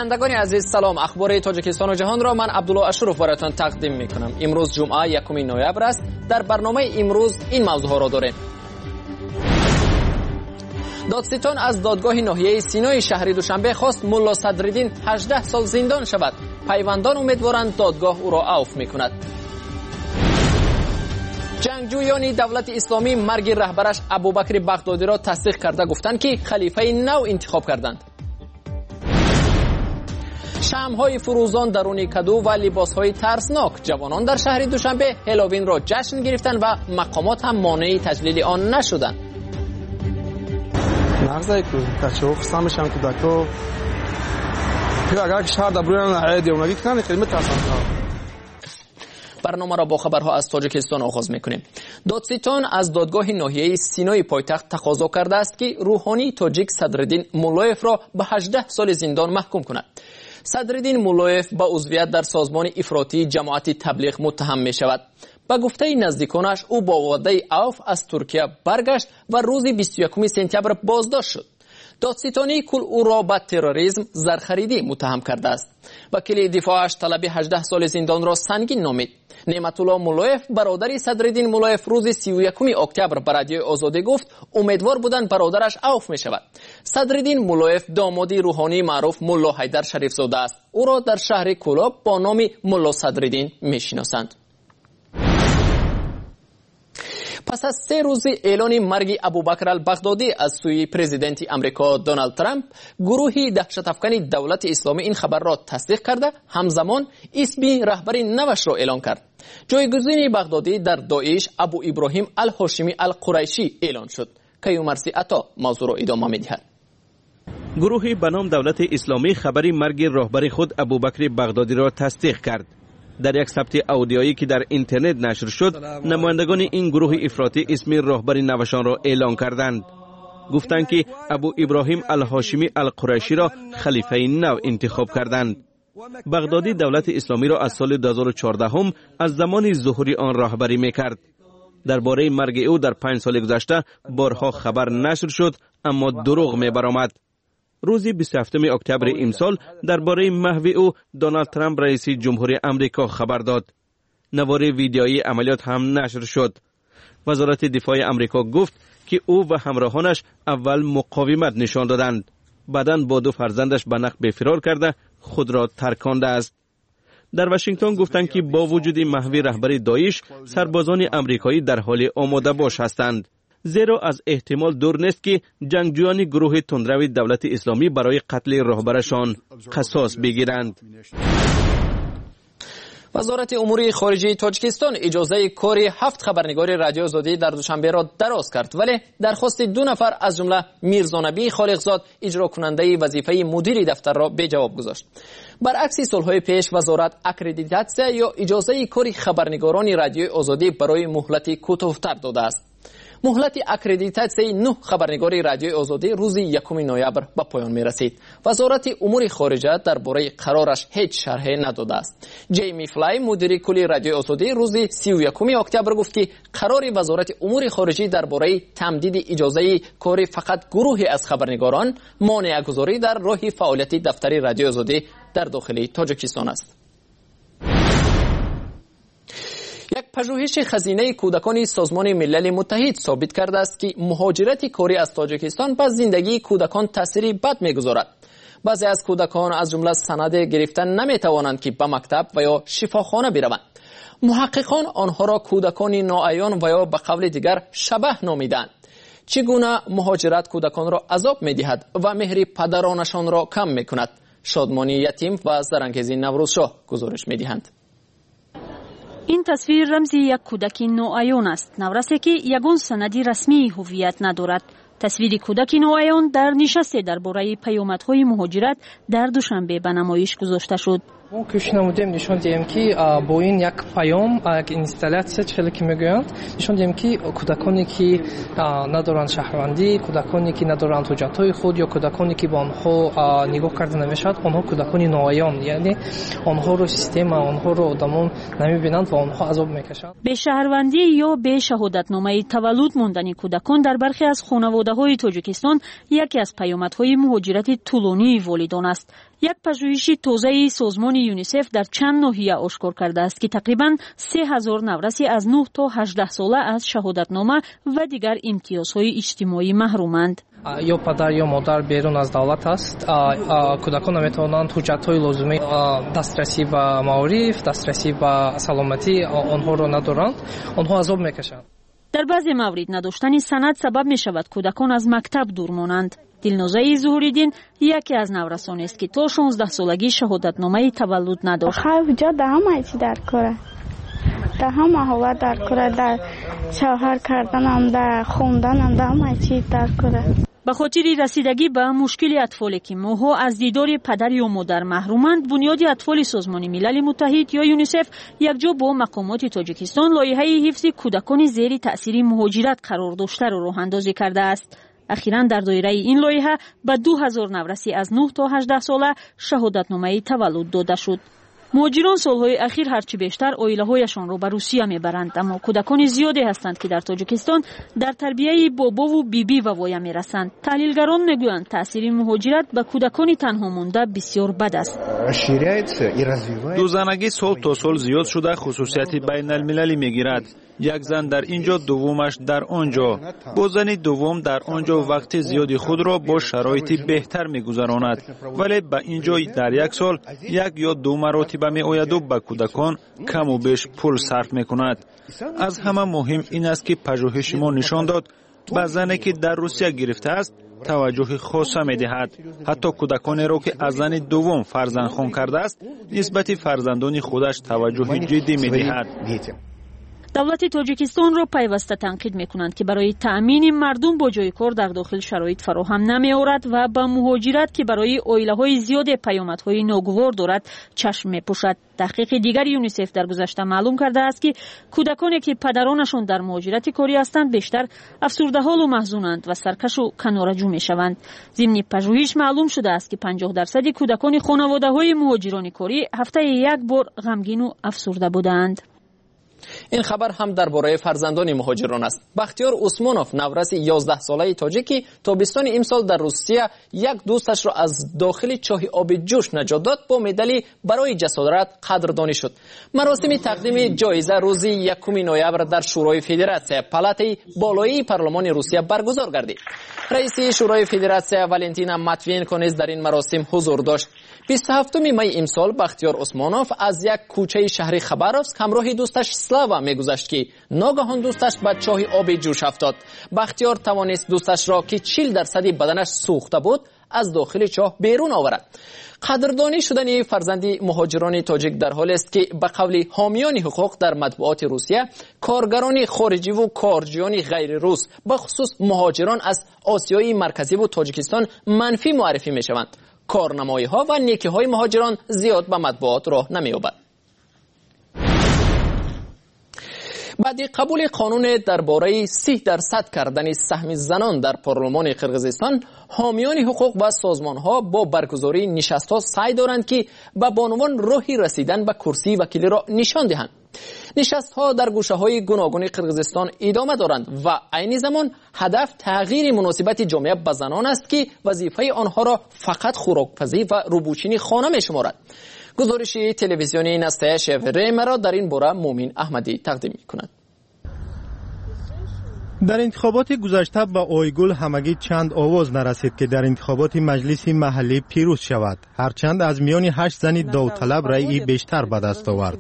شنوندگان عزیز سلام. اخبار تاجیکستان و جهان را من عبدالله اشرف براتون تقدیم میکنم. امروز جمعه 1 نوامبر است. در برنامه امروز این موضوع ها را داریم. دادستان از دادگاه ناحیه سینای شهری دوشنبه خواست ملا صدرالدین 18 سال زندان شود. پیوندان امیدوارند دادگاه او را عفو میکند. جنگجویان دولت اسلامی مرگ رهبرش ابوبکر بغدادی را تصدیق کرده گفتند که خلیفه نو انتخاب کردند. شمع‌های فروزان درون کدو و لباس‌های ترسناک. جوانان در شهر دوشنبه هالووین را جشن گرفتند و مقامات هم مانع تجلیل آن نشدند. نغزه که بچه‌ها خصمشان کودک‌ها اگر شهر دبرون عادی اومدی کنه خیلی متاسفم. برنامه را با خبرها از تاجیکستان آغاز میکنیم. دادستان از دادگاه ناحیه سینای پایتخت تقاضا کرده است که روحانی تاجیک صدرالدین مولایف را به 18 سال زندان محکوم کند. صدرالدین مولایف با عضویت در سازمان افراطی جماعت تبلیغ متهم می شود. با گفته نزدیکانش او با وعده عفو از ترکیه برگشت و روز 21 سپتامبر بازداشت شد. دادستانی کل او را به تروریسم زرخریدی متهم کرده است. وکیل دفاعش طلب 18 سال زندان را سنگین نامید. نعمت الله مولایف برادر صدرالدین مولایف روز 31 اکتبر به رادیو آزادی گفت امیدوار بودند برادرش عفو می شود. صدرالدین مولایف داماد روحانی معروف ملا حیدر شریف زاده است. او را در شهر کولاب با نام ملا صدرالدین می شناسند. پس از 3 روز اعلان مرگ ابوبکر البغدادی از سوی پرزیدنت امریکا دونالد ترامپ، گروهی دهشت افکن دولت اسلامی این خبر را تصدیق کرده همزمان اسم رهبر نوش را اعلان کرد. جایگزین بغدادی در داعش ابو ابراهیم الهاشمی القریشی اعلان شد. کیومرسی عطا موضوع را ادامه می‌دهد. گروهی به نام دولت اسلامی خبری مرگ رهبر خود ابوبکر بغدادی را تصدیق کرد. در یک ثبت اودیویی که در اینترنت نشر شد، نمایندگان این گروه افراطی اسم رهبر نوشان را اعلان کردند. گفتند که ابو ابراهیم الهاشمی القریشی را خلیفه نو انتخاب کردند. بغدادی دولت اسلامی را از سال 2014 هم از زمان ظهور آن راهبری میکرد. درباره مرگ او در 5 سال گذشته بارها خبر نشر شد، اما دروغ میبرآمد. روز 27 اکتبر امسال درباره محو او دونالد ترامپ رئیس جمهوری آمریکا خبر داد. نوار ویدیویی عملیات هم نشر شد. وزارت دفاع آمریکا گفت که او و همراهانش اول مقاومت نشان دادند. بعداً با 2 فرزندش به نقب فرار کرده خود را ترکانده است. در واشنگتن گفتند که با وجود محو رهبر داعش، سربازان آمریکایی در حال آماده باش هستند. زیرا از احتمال دور نیست که جنگجویان گروه تندرو دولت اسلامی برای قتل رهبرشان قصاص بگیرند. وزارت امور خارجه تاجیکستان اجازه کار 7 خبرنگار رادیو آزادی در دوشنبه را دراز کرد، ولی درخواست 2 نفر از جمله میرزا نبی خالقزاد اجرا کننده وظیفه مدیر دفتر را به جواب گذاشت. برعکس سالهای پیش وزارت اکریدیتاسیون یا اجازه کار خبرنگاران رادیو آزادی برای مهلت کوتاه‌تر داده است. مهلت اکریدیتاسیون 9 خبرنگار رادیو آزادی روز 1 نوامبر به پایان می رسید. وزارت امور خارجه درباره قرارش هیچ شرح نداده است. جیمی فلای مدیر کلی رادیو آزادی روز 31 اکتبر گفت که قرار وزارت امور خارجه درباره تمدید اجازه کار فقط گروهی از خبرنگاران مانع گذاری در راه فعالیت دفتر رادیو آزادی در داخل تاجیکستان است. یک پژوهش خزینه کودکان سازمان ملل متحد ثابت کرده است که مهاجرت کاری از تاجیکستان بر زندگی کودکان تأثیری بد می‌گذارد. بعضی از کودکان از جمله سند گرفتن نمی‌توانند که به مکتب و یا شفاخانه بروند. محققان آنها را کودکان ناعیان و یا به قول دیگر شبح نامیدند. چگونه مهاجرت کودکان را عذاب می‌دهد و مهر پدرانشان را کم می‌کند؟ شادمانی یتیم و زرنگیزی نوروزشاه گزارش می‌دهند. این تصویر رمزی یک کودک نوعیان است. نورسی که یگان سندی رسمی هویت ندارد. تصویر کودک نوعیان در نشست درباره پیامدهای مهاجرت در دوشنبه به نمایش گذاشته شد. ما کوشش نمودیم نشان دهیم که با این یک پیام، یک اینستالیسیون چیزی که میگویند، نشان دهیم که کودکانی که ندارند شهروندی، کودکانی که ندارند حجت‌های خود یا کودکانی که با آنها نگاه کرده نمیشد، آنها کودکان نوعیان، یعنی آنها رو سیستم، آنها رو آدمان نمیبینند و آنها عذاب میکشند. به شهروندی یا به شهادتنامه تولد ماندن کودکان در برخی از خانواده‌های تاجیکستان یکی از پیامدهای مهاجرت طولانی والدان است. یک پژوهش تازه سازمان یونیسف در چند ناحیه آشکار کرده است که تقریباً 3000 نورسی از 9 تا 18 ساله از شهادتنامه و دیگر امتیازهای اجتماعی محرومند. ё падар ё модар берун аз давлат аст, кӯдакон наметавонанд ҳуҷҷатҳои лозимаи дастрасӣ ба маориф, дастрасӣ ба саломатӣ онҳоро надоранд, онҳо азоб мекашанд. در بعضی موارد نداشتن سند سبب می شود کودکان از مکتب دور مانند. دلنوزه زهوریدین یکی از نورسانی است که تا 16 سالگی شهادتنامه تولد نداشت. اینجا ده همه چی در کاره. ده همه هوا در کاره، در شوهر کردن هم، در خوندن هم، ده همه چی در کاره. به خاطر رسیدگی به مشکل اطفالی که ماها از دیدار پدر یا مادر محرومند، بنیاد اطفال سازمان ملل متحد یا یونیسف یکجا با مقامات تاجیکستان لایحه حفظ کودکان زیر تأثیر مهاجرت قرار داشته را راه اندازی کرده است. اخیراً در دایره این لایحه به 2000 نورسی از 9 تا 18 ساله شهادتنامه تولد داده شد. مهاجران سالهای اخیر هرچی بیشتر عائله‌هایشان را به روسیه میبرند، اما کودکان زیادی هستند که در تاجیکستان در تربیه بابا و بیبی و وایا میرسند. تحلیلگران میگویند تأثیر مهاجرت به کودکان تنها مانده بسیار بد است. دوزنگی سال تا سال زیاد شده خصوصیت بین المللی میگیرد. یک زن در اینجا دومش در آنجا، با زن دوم در آنجا وقت زیادی خود را با شرایط بهتر میگذراند، ولی به اینجا در یک سال یک یا دو مرتبه می آید و به کودکان کم و بیش پول صرف میکند. از همه مهم این است که پژوهش ما نشان داد به زنی که در روسیه گرفته است توجه خاصه میدهد. حتی کودکانی را که از زن دوم فرزندخوان کرده است نسبت فرزندان خودش توجه جدی میدهد. دولت تاجیکستان را پیوسته تنقید میکنند که برای تأمین مردم با جای کار در داخل شرایط فراهم نمی آورد و با مهاجرت که برای عائله‌های زیاد پیامدهای ناگوار دارد چشم میپوشد. تحقیق دیگر یونیسف در گذشته معلوم کرده است که کودکانی که پدرانشان در مهاجرت کاری هستند بیشتر افسرده حال و محزونند و سرکش و کنارجو میشوند. ضمن پژوهش معلوم شده است که 50% کودکان خانواده‌های مهاجران کاری هفته یک بار غمگین و افسرده بودند. این خبر هم درباره فرزندان مهاجران است. بختیار عثمانوف نورس 11 ساله تاجیکی تابستان امسال در روسیه یک دوستش را از داخل چاه آب جوش نجات داد. با مدالی برای جسارت قدردانی شد. مراسم تقدیم جایزه روز 1 نوامبر در شورای فدراسیون پالاتای بالایی پارلمان روسیه برگزار گردید. رئیس شورای فدراسیون والنتینا ماتوینکو نیز در این مراسم حضور داشت. 27 می امسال بختیار عثمانوف از یک کوچه شهر خباروفسک همراه دوستش سلاوا میگذشت که ناگهان دوستش به چاه آب جوش افتاد. بختیار توانست دوستش را که 40% بدنش سوخته بود از داخل چاه بیرون آورد. قدردانی شدن فرزند مهاجران تاجیک در حال است که به قول حامیان حقوق در مطبوعات روسیه کارگران خارجی و کارجویان غیر روس به خصوص مهاجران از آسیای مرکزی و تاجیکستان منفی معرفی می شوند. کارنمایی ها و نیکی های مهاجران زیاد به مطبوعات راه نمی یابد. بعد قبول قانون درباره 30% کردن سهم زنان در پارلمان قرقیزستان، حامیان حقوق و سازمان ها با برگزاری نشست ها سعی دارند که به بانوان راهی رسیدن به کرسی وکیلی را نشان دهند. نشست ها در گوشه های گوناگون قرقیزستان ادامه دارند و عین زمان هدف تغییر مناسبت جامعه به زنان است که وظیفه آنها را فقط خوراکپزی و روبوچینی خانه می شمارد. گزارش تلویزیونی نستایش وریم را در این باره مومین احمدی تقدیم می کند. در انتخابات گذشته به آیگل همگی چند آواز نرسید که در انتخابات مجلس محلی پیروز شود، هرچند از میان 8 زن داوطلب رأی بیشتر به دست آورد.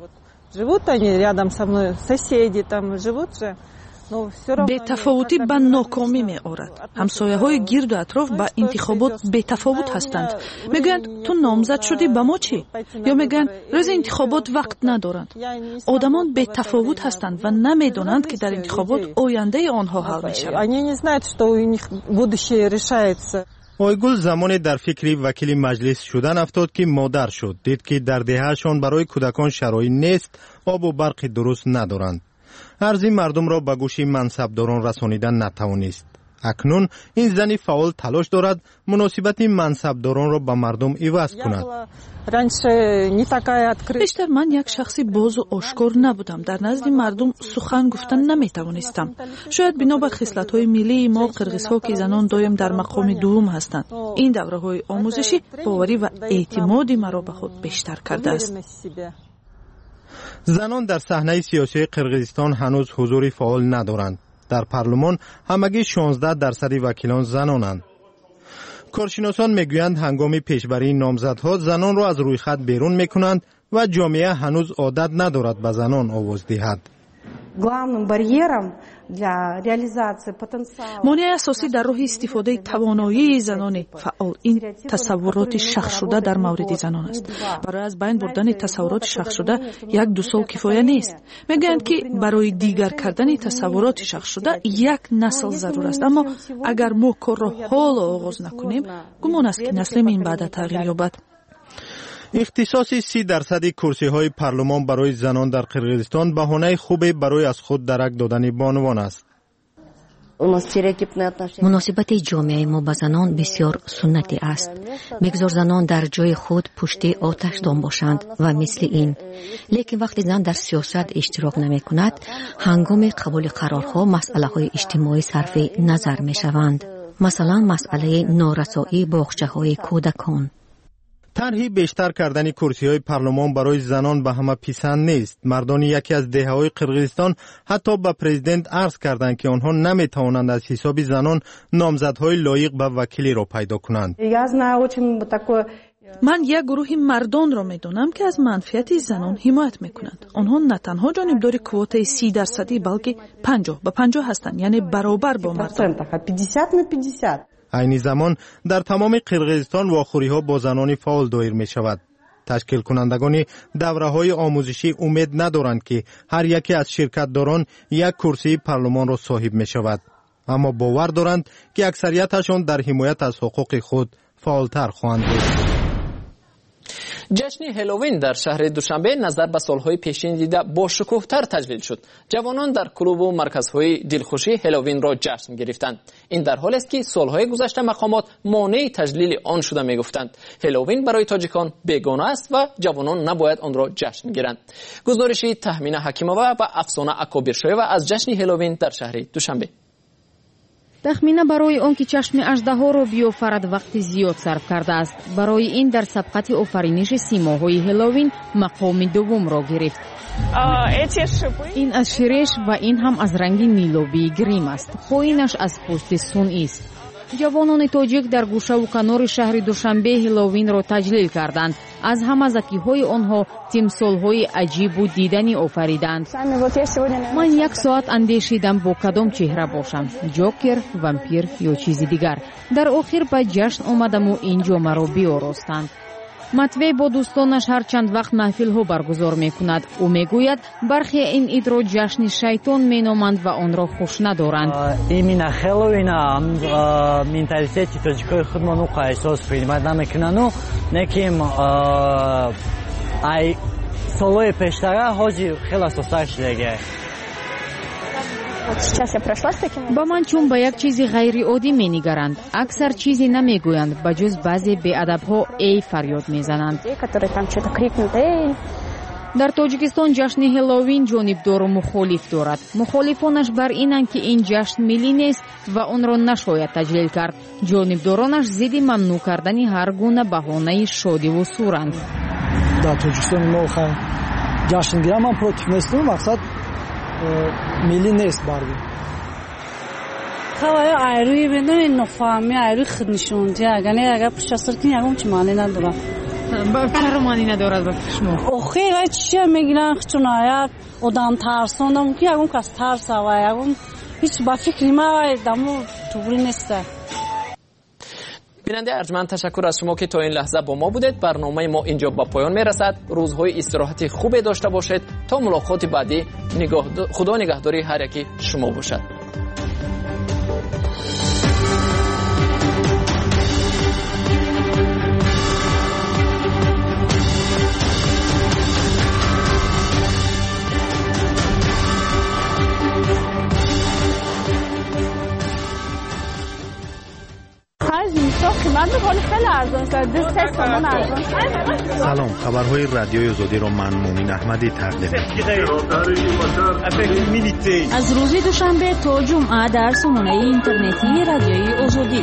بتفاوتی به ناکامی می آورد. همسایه های گرد و اطراف به انتخابات بتفاوت هستند. میگن تو نامزد شدی به ما چی؟ یا میگن روز انتخابات وقت ندارند. آدمان بتفاوت هستند و نمیدونند که در انتخابات آینده آنها حل می شود. آیگل زمانی در فکر وکیل مجلس شدن افتاد که مادر شد. دید که در دههشان برای کودکان شرایط نیست، آب و برق درست ندارند. ارزی مردم را به گوش منصبداران رسانیدن نتوانست. اکنون این زن فعال تلاش دارد مناسبت منصبداران را به مردم عوض کند. بیشتر من یک شخصی باز و آشکار نبودم. در نزد مردم سخن گفتن نمیتوانستم. شاید بنا به خصلت‌های ملی ما قرغیزها که زنان دایم در مقام دوم هستند. این دوره‌های آموزشی باوری و اعتمادی مرا به خود بیشتر کرده است. زنان در صحنه سیاسی قرغیزستان هنوز حضور فعال ندارند. در پارلمان همگی 16% وکیلان زنانند. کارشناسان میگویند هنگام پیشبری نامزدها زنان را از روی خط بیرون میکنند و جامعه هنوز عادت ندارد به زنان آواز دهد. مانع اساسی در راه استفاده توانایی زنان فعال این تصورات شخص شده در مورد زنان است. برای از بین بردن تصورات شخص شده 1-2 سال کفایه نیست. میگویند که برای دیگر کردن تصورات شخص شده 1 نسل ضرور است. اما اگر ما کار را حال آغاز نکنیم گمان است که نسل این بعد تغییر یابد. اختصاص 30% کرسی های پارلمان برای زنان در قرغیزستان بهانه خوبی برای از خود درک دادن بانوان است. مناسبت جامعه ما با زنان بسیار سنتی است. بگذار زنان در جای خود پشت آتش دام باشند و مثل این. لیکن وقتی زن در سیاست اشتراک نمی کند، هنگام قبول قرارها مسئله های اجتماعی صرف نظر می شوند. مثلا مسئله نارسایی باغچه های کودکان. طرحی بیشتر کردن کرسی‌های پارلمان برای زنان به همه پسند نیست. مردان یکی از دهه‌های قرغیزستان حتی به پرزیدنت عرض کردند که آنها نمی‌توانند از حساب زنان نامزدهای لایق به وکیلی را پیدا کنند. من یک گروه مردان را می‌دانم که از منفعت زنان حمایت می‌کنند. آنها نه تنها جانبدار کوتای 30% بلکه 50-50 هستند، یعنی برابر با مردان. 50-50. عین زمان در تمام قرغیزستان واخوری‌ها با زنان فعال دایر می شود. تشکیل کنندگان دوره‌های آموزشی امید ندارند که هر یکی از شرکتداران 1 کرسی پارلمان را صاحب می شود. اما باور دارند که اکثریتشان در حمایت از حقوق خود فعالتر خواهند بود. جشن هالووین در شهر دوشنبه نظر به سالهای پیشین دیده با شکوه‌تر تجلیل شد. جوانان در کلوب و مرکزهای دلخوشی هالووین را جشن گرفتند. این در حالی است که سالهای گذشته مقامات مانع تجلیل آن شده میگفتند. هالووین برای تاجیکان بیگانه است و جوانان نباید آن را جشن گیرند. گزارشی تهمینه حکیمووا و افسانه اکابرشایوا از جشن هالووین در شهر دوشنبه. تخمینه برای آن که چشم اژدها را بیافرد وقت زیاد صرف کرده است. برای این در سبقت آفرینش سیماهای هالووین مقام دوم را گرفت. این از شیرش و این هم از رنگ نیلابی گریم است. پایینش از پوست صنعی است. جوانان تاجیک در گوشه و کنار شهر دوشنبه هالووین را تجلیل کردند. از همزکی‌های آنها تمثال‌های عجیب و دیدنی آفریدند. من 1 ساعت اندیشیدم با کدام چهره باشم، جوکر، وامپیر یا چیزی دیگر. در آخر به جشن آمدم و اینجا مرا بیاراستند. مطوع با دوستانش هر چند وقت محفل‌ها برگزار می‌کند. او می‌گوید برخی این عید را جشن شیطان می‌نامند و آن را خوش ندارند. این هالووین مенталитети тоҷикои худмон уқа эҳсос хидмат намекунанд неким ай солҳои пештара ҳозир хеле асосар шудага. با من چون به یک چیزی غیر عادی می‌نگرند. اکثر چیزی نمی‌گویند به جز بعضی بی‌ادب‌ها ای فریاد می‌زنند. در تاجیکستان جشن هالووین جانبدار و مخالف دارد. مخالفانش بر اینند که این جشن ملی نیست و آن را نشاید تجلیل کرد. جانبدارانش ضد ممنوع کردن هر گونه بهانه شادی و سورند. در تاجیکستان ما جشن گیرم من پروتیف نیستم، مقصد ملی نیست بارگی. خواهی ایروی بدون نفهمی ایروی خود نشوندی اگر پشت سر کنی اگم چی معنی نداره. چرا معنی ندارد با شما؟ آخه چیه میگن چون آیا آدم ترساندم که اگم کس ترس و اگم هیچ با فکری ما دمو طوری نیست. بیننده ارجمند تشکر از شما که تا این لحظه با ما بودید. برنامه ما اینجا با پایان میرسد. روزهای استراحت خوب داشته باشید. تا ملاقات بعدی خدا نگهداری هر یکی شما باشد. سلام، خبرهای رادیوی آزادی را من مومن احمدی تقدیم می‌کنم. از روز دوشنبه تا جمعه در سامانه اینترنتی رادیوی آزادی.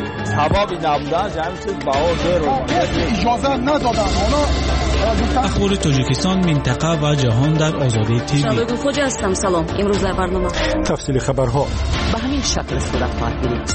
اخبار تاجیکستان، منطقه و جهان در آزادی تیوی. شبکه خوج هستم. سلام. امروز در برنامه تفصیل خبرها به همین شکل صورت خواهد گرفت.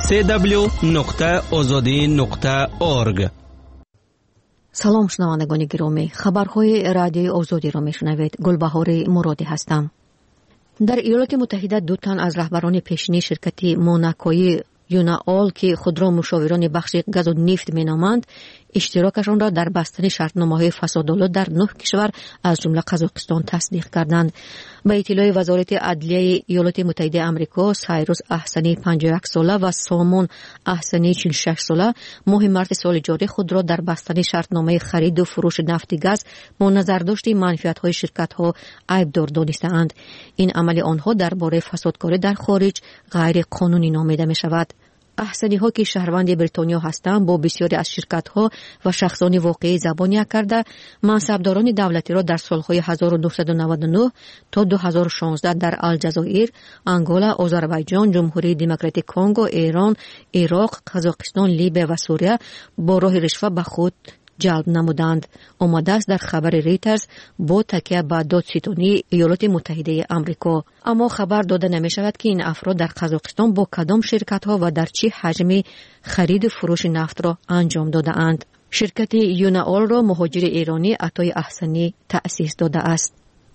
www.azadi.org. سلام شنوندگان گرامی، خبرهای رادیوی آزادی را میشنوید. گلبهار مرادی هستم. در ایالات متحده دو تن از رهبران پیشینی شرکت موناکوی یوناول که خود را مشاوران بخش گاز و نفت مینامند، اشتراکشان را در بستن شرطنامه‌های فسادآلود در 9 کشور از جمله قزاقستان تصدیق کردند. به اطلاع وزارت عدلیه ایالات متحده آمریکا، سایروس احسنی 51 ساله و سالمون احسنی 46 ساله ماه مارس سال جاری خود را در بستن شرطنامه خرید و فروش نفت گاز با نظرداشت منفعت‌های شرکت‌ها عیبدار دانسته‌اند. این عمل آنها درباره فسادکاری در خارج غیر قانونی نامیده می‌شود. احسنی ها که شهروند بریتانیا هستند با بسیاری از شرکت ها و شخصان واقعی زبانی کرده، منصبداران دولتی را در سالهای 1999 تا 2016 در الجزایر، انگولا، آذربایجان، جمهوری دموکراتیک کنگو، ایران، عراق، قزاقستان، لیبی و سوریه با راه رشوه به خود جلب نمودند. آمده است در خبر ریترز با تکیه به دادستانی ایالات متحده آمریکا. اما خبر داده نمی شود که این افراد در قزاقستان با کدام شرکت ها و در چه حجمی خرید و فروش نفت را انجام داده اند. شرکت یوناول را مهاجر ایرانی عطای احسنی تأسیس داده است.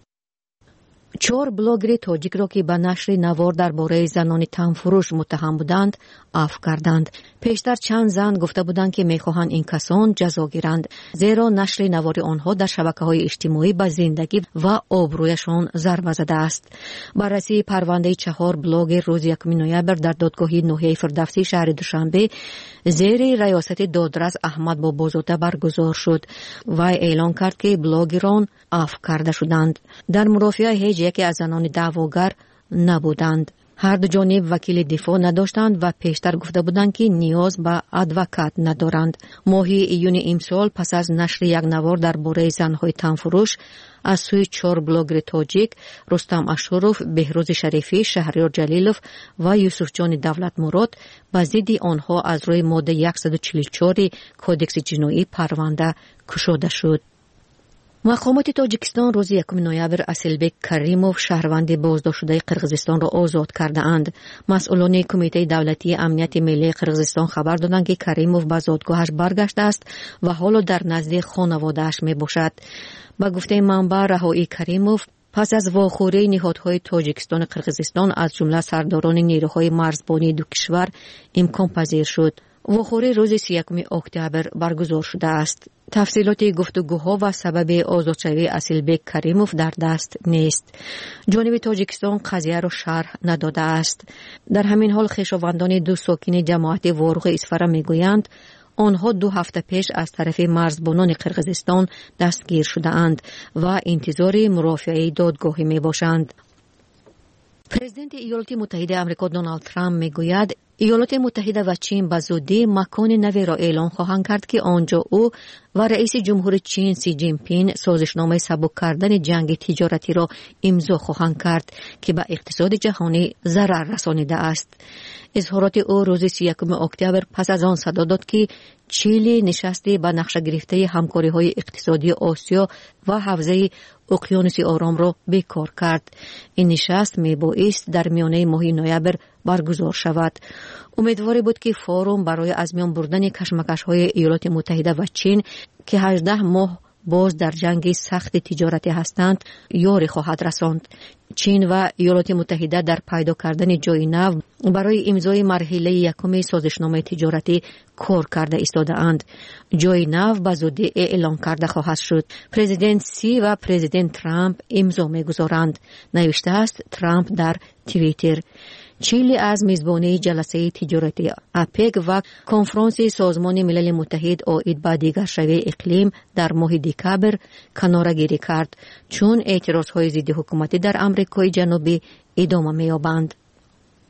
4 بلاگر تاجیک را که به نشر نوار درباره زنان تنفروش متهم بودند عفو کردند. پیشتر چند زن گفته بودند که میخواهند این کسان جزا گیرند، زیرا نشر نوار آنها در شبکه‌های اجتماعی به زندگی و آبرویشان ضربه زده است. بررسی پرونده 4 بلاگر روز 1 نوامبر در دادگاه ناحیه فردوسی شهر دوشنبه زیر ریاست دادرس احمد بابازاده برگزار شد و اعلان کرد که بلاگران عفو کرده شدند. در مرافعه هیچ یکی از زنان دعواگر نبودند. هر دو جانب وکیل دفاع نداشتند و پیشتر گفته بودند که نیاز به ادوکات ندارند. ماه ایون امسال پس از نشر یک نوار درباره زنهای تنفروش از سوی 4 بلاگر تاجیک، رستم اشروف، بهروز شریفی، شهریار جلیلوف و یوسف جان دولت مراد، به ضد آنها از روی ماده 144 کودکس جنایی پرونده گشوده شد. مقامات تاجیکستان روز 1 نوامبر اسیلبک کریموف شهروند بازداشت شده قرقیزستان را آزاد کرده اند. مسئولان کمیته دولتی امنیت ملی قرقیزستان خبر دادند که کریموف به زادگاهش برگشته است و حالا در نزد خانواده‌اش می باشد. با گفته منبع، رهایی کریموف پس از واخوری نهادهای تاجیکستان قرقیزستان از جمله سرداران نیروهای مرزبانی دو کشور امکان پذیر شد. واخوری روز 31 اکتبر برگزار شده است. تفصیلات گفتگوها و سبب آزادشوی اسیلبک کریموف در دست نیست. جانب تاجیکستان قضیه را شرح نداده است. در همین حال خویشاوندان دو ساکن جماعت واروق اسفره میگویند آنها 2 هفته پیش از طرف مرزبانان قرقیزستان دستگیر شده اند و انتظار مرافعه دادگاهی می باشند. پرزیدنت ایالات متحده آمریکا دونالد ترامپ میگوید ایالات متحده و چین به زودی مکان نوی را اعلان خواهند کرد که آنجا او و رئیس جمهور چین سی جین پین سازشنامه سبک کردن جنگ تجارتی را امضا خواهند کرد که به اقتصاد جهانی ضرر رسانیده است. اظهارات او روز 31 اکتبر پس از آن صدا داد که چیلی نشستی به نقشه گرفته همکاری‌های اقتصادی آسیا و حوزه اقیانوس آرام را بیکار کرد. این نشست میبایست در میانه ماه نوامبر برگزار شود. امیدوار بود که فورم برای از میان بردن کشمکش‌های ایالات متحده و چین که 18 ماه باز در جنگ سخت تجارتی هستند یاری خواهد رساند. چین و ایالات متحده در پیدا کردن جای نو برای امضای مرحله یکم سازشنامه تجارتی کار کرده ایستاده‌اند. جای نو به زودی اعلان کرده خواهد شد. پرزیدنت سی و پرزیدنت ترامپ امضا می‌گذارند، نوشته است ترامپ در توییتر. چیلی از میزبانی جلسه تجارتی اپک و کنفرانس سازمان ملل متحد عاید به دیگر شوی اقلیم در ماه دکبر کناره‌گیری کرد، چون اعتراضهای ضد حکومتی در آمریکای جنوبی ادامه می‌یابند.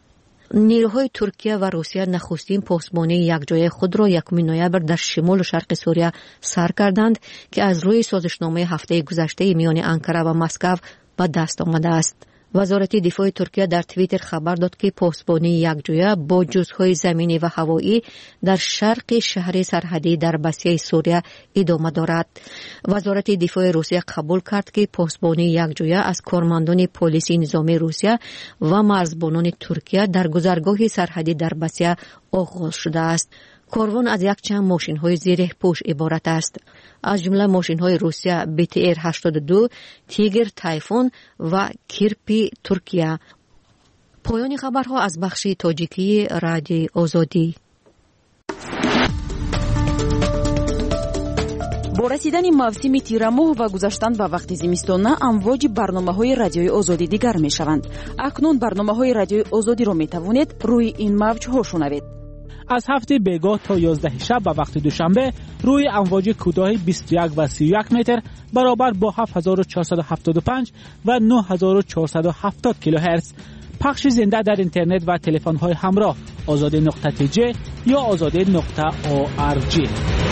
نیروهای ترکیه و روسیه نخستین پاسبانی یکجای خود را 1 نوامبر در شمال و شرق سوریه سر کردند که از روی سازشنامه هفته گذشته میان انقره و مسکو به دست آمده است. وزارت دفاع ترکیه در توییتر خبر داد که پاسبانی یکجایه با جزهای زمینی و هوایی در شرق شهر سرحدی در بسیج سوریه ادامه دارد. وزارت دفاع روسیه قبول کرد که پاسبانی یکجایه از کارمندان پلیس نظامی روسیه و مرزبانان ترکیه در گذرگاه سرحدی در بسیج آغاز شده است. کاروان از یک چند ماشین‌های زیر پوش عبارت است. از جمله ماشین‌های روسیه BTR 82، تیگر تایفون و کیرپی ترکیه. پایان خبرها از بخش تاجیکی رادیوی آزادی. با رسیدن موسم تیرماه و گذشتن به وقت زمستانه امواج برنامه‌های رادیوی آزادی دیگر می‌شوند. اکنون برنامه‌های رادیوی آزادی را می‌توانید روی این موج‌ها شنوید. از هفته بیگاه تا 11 شب به وقت دوشنبه روی امواج کوتاه 21 و 31 متر برابر با 7475 و 9470 کیلوهرتز پخش زنده در اینترنت و تلفن‌های همراه azade.tj یا azade.org.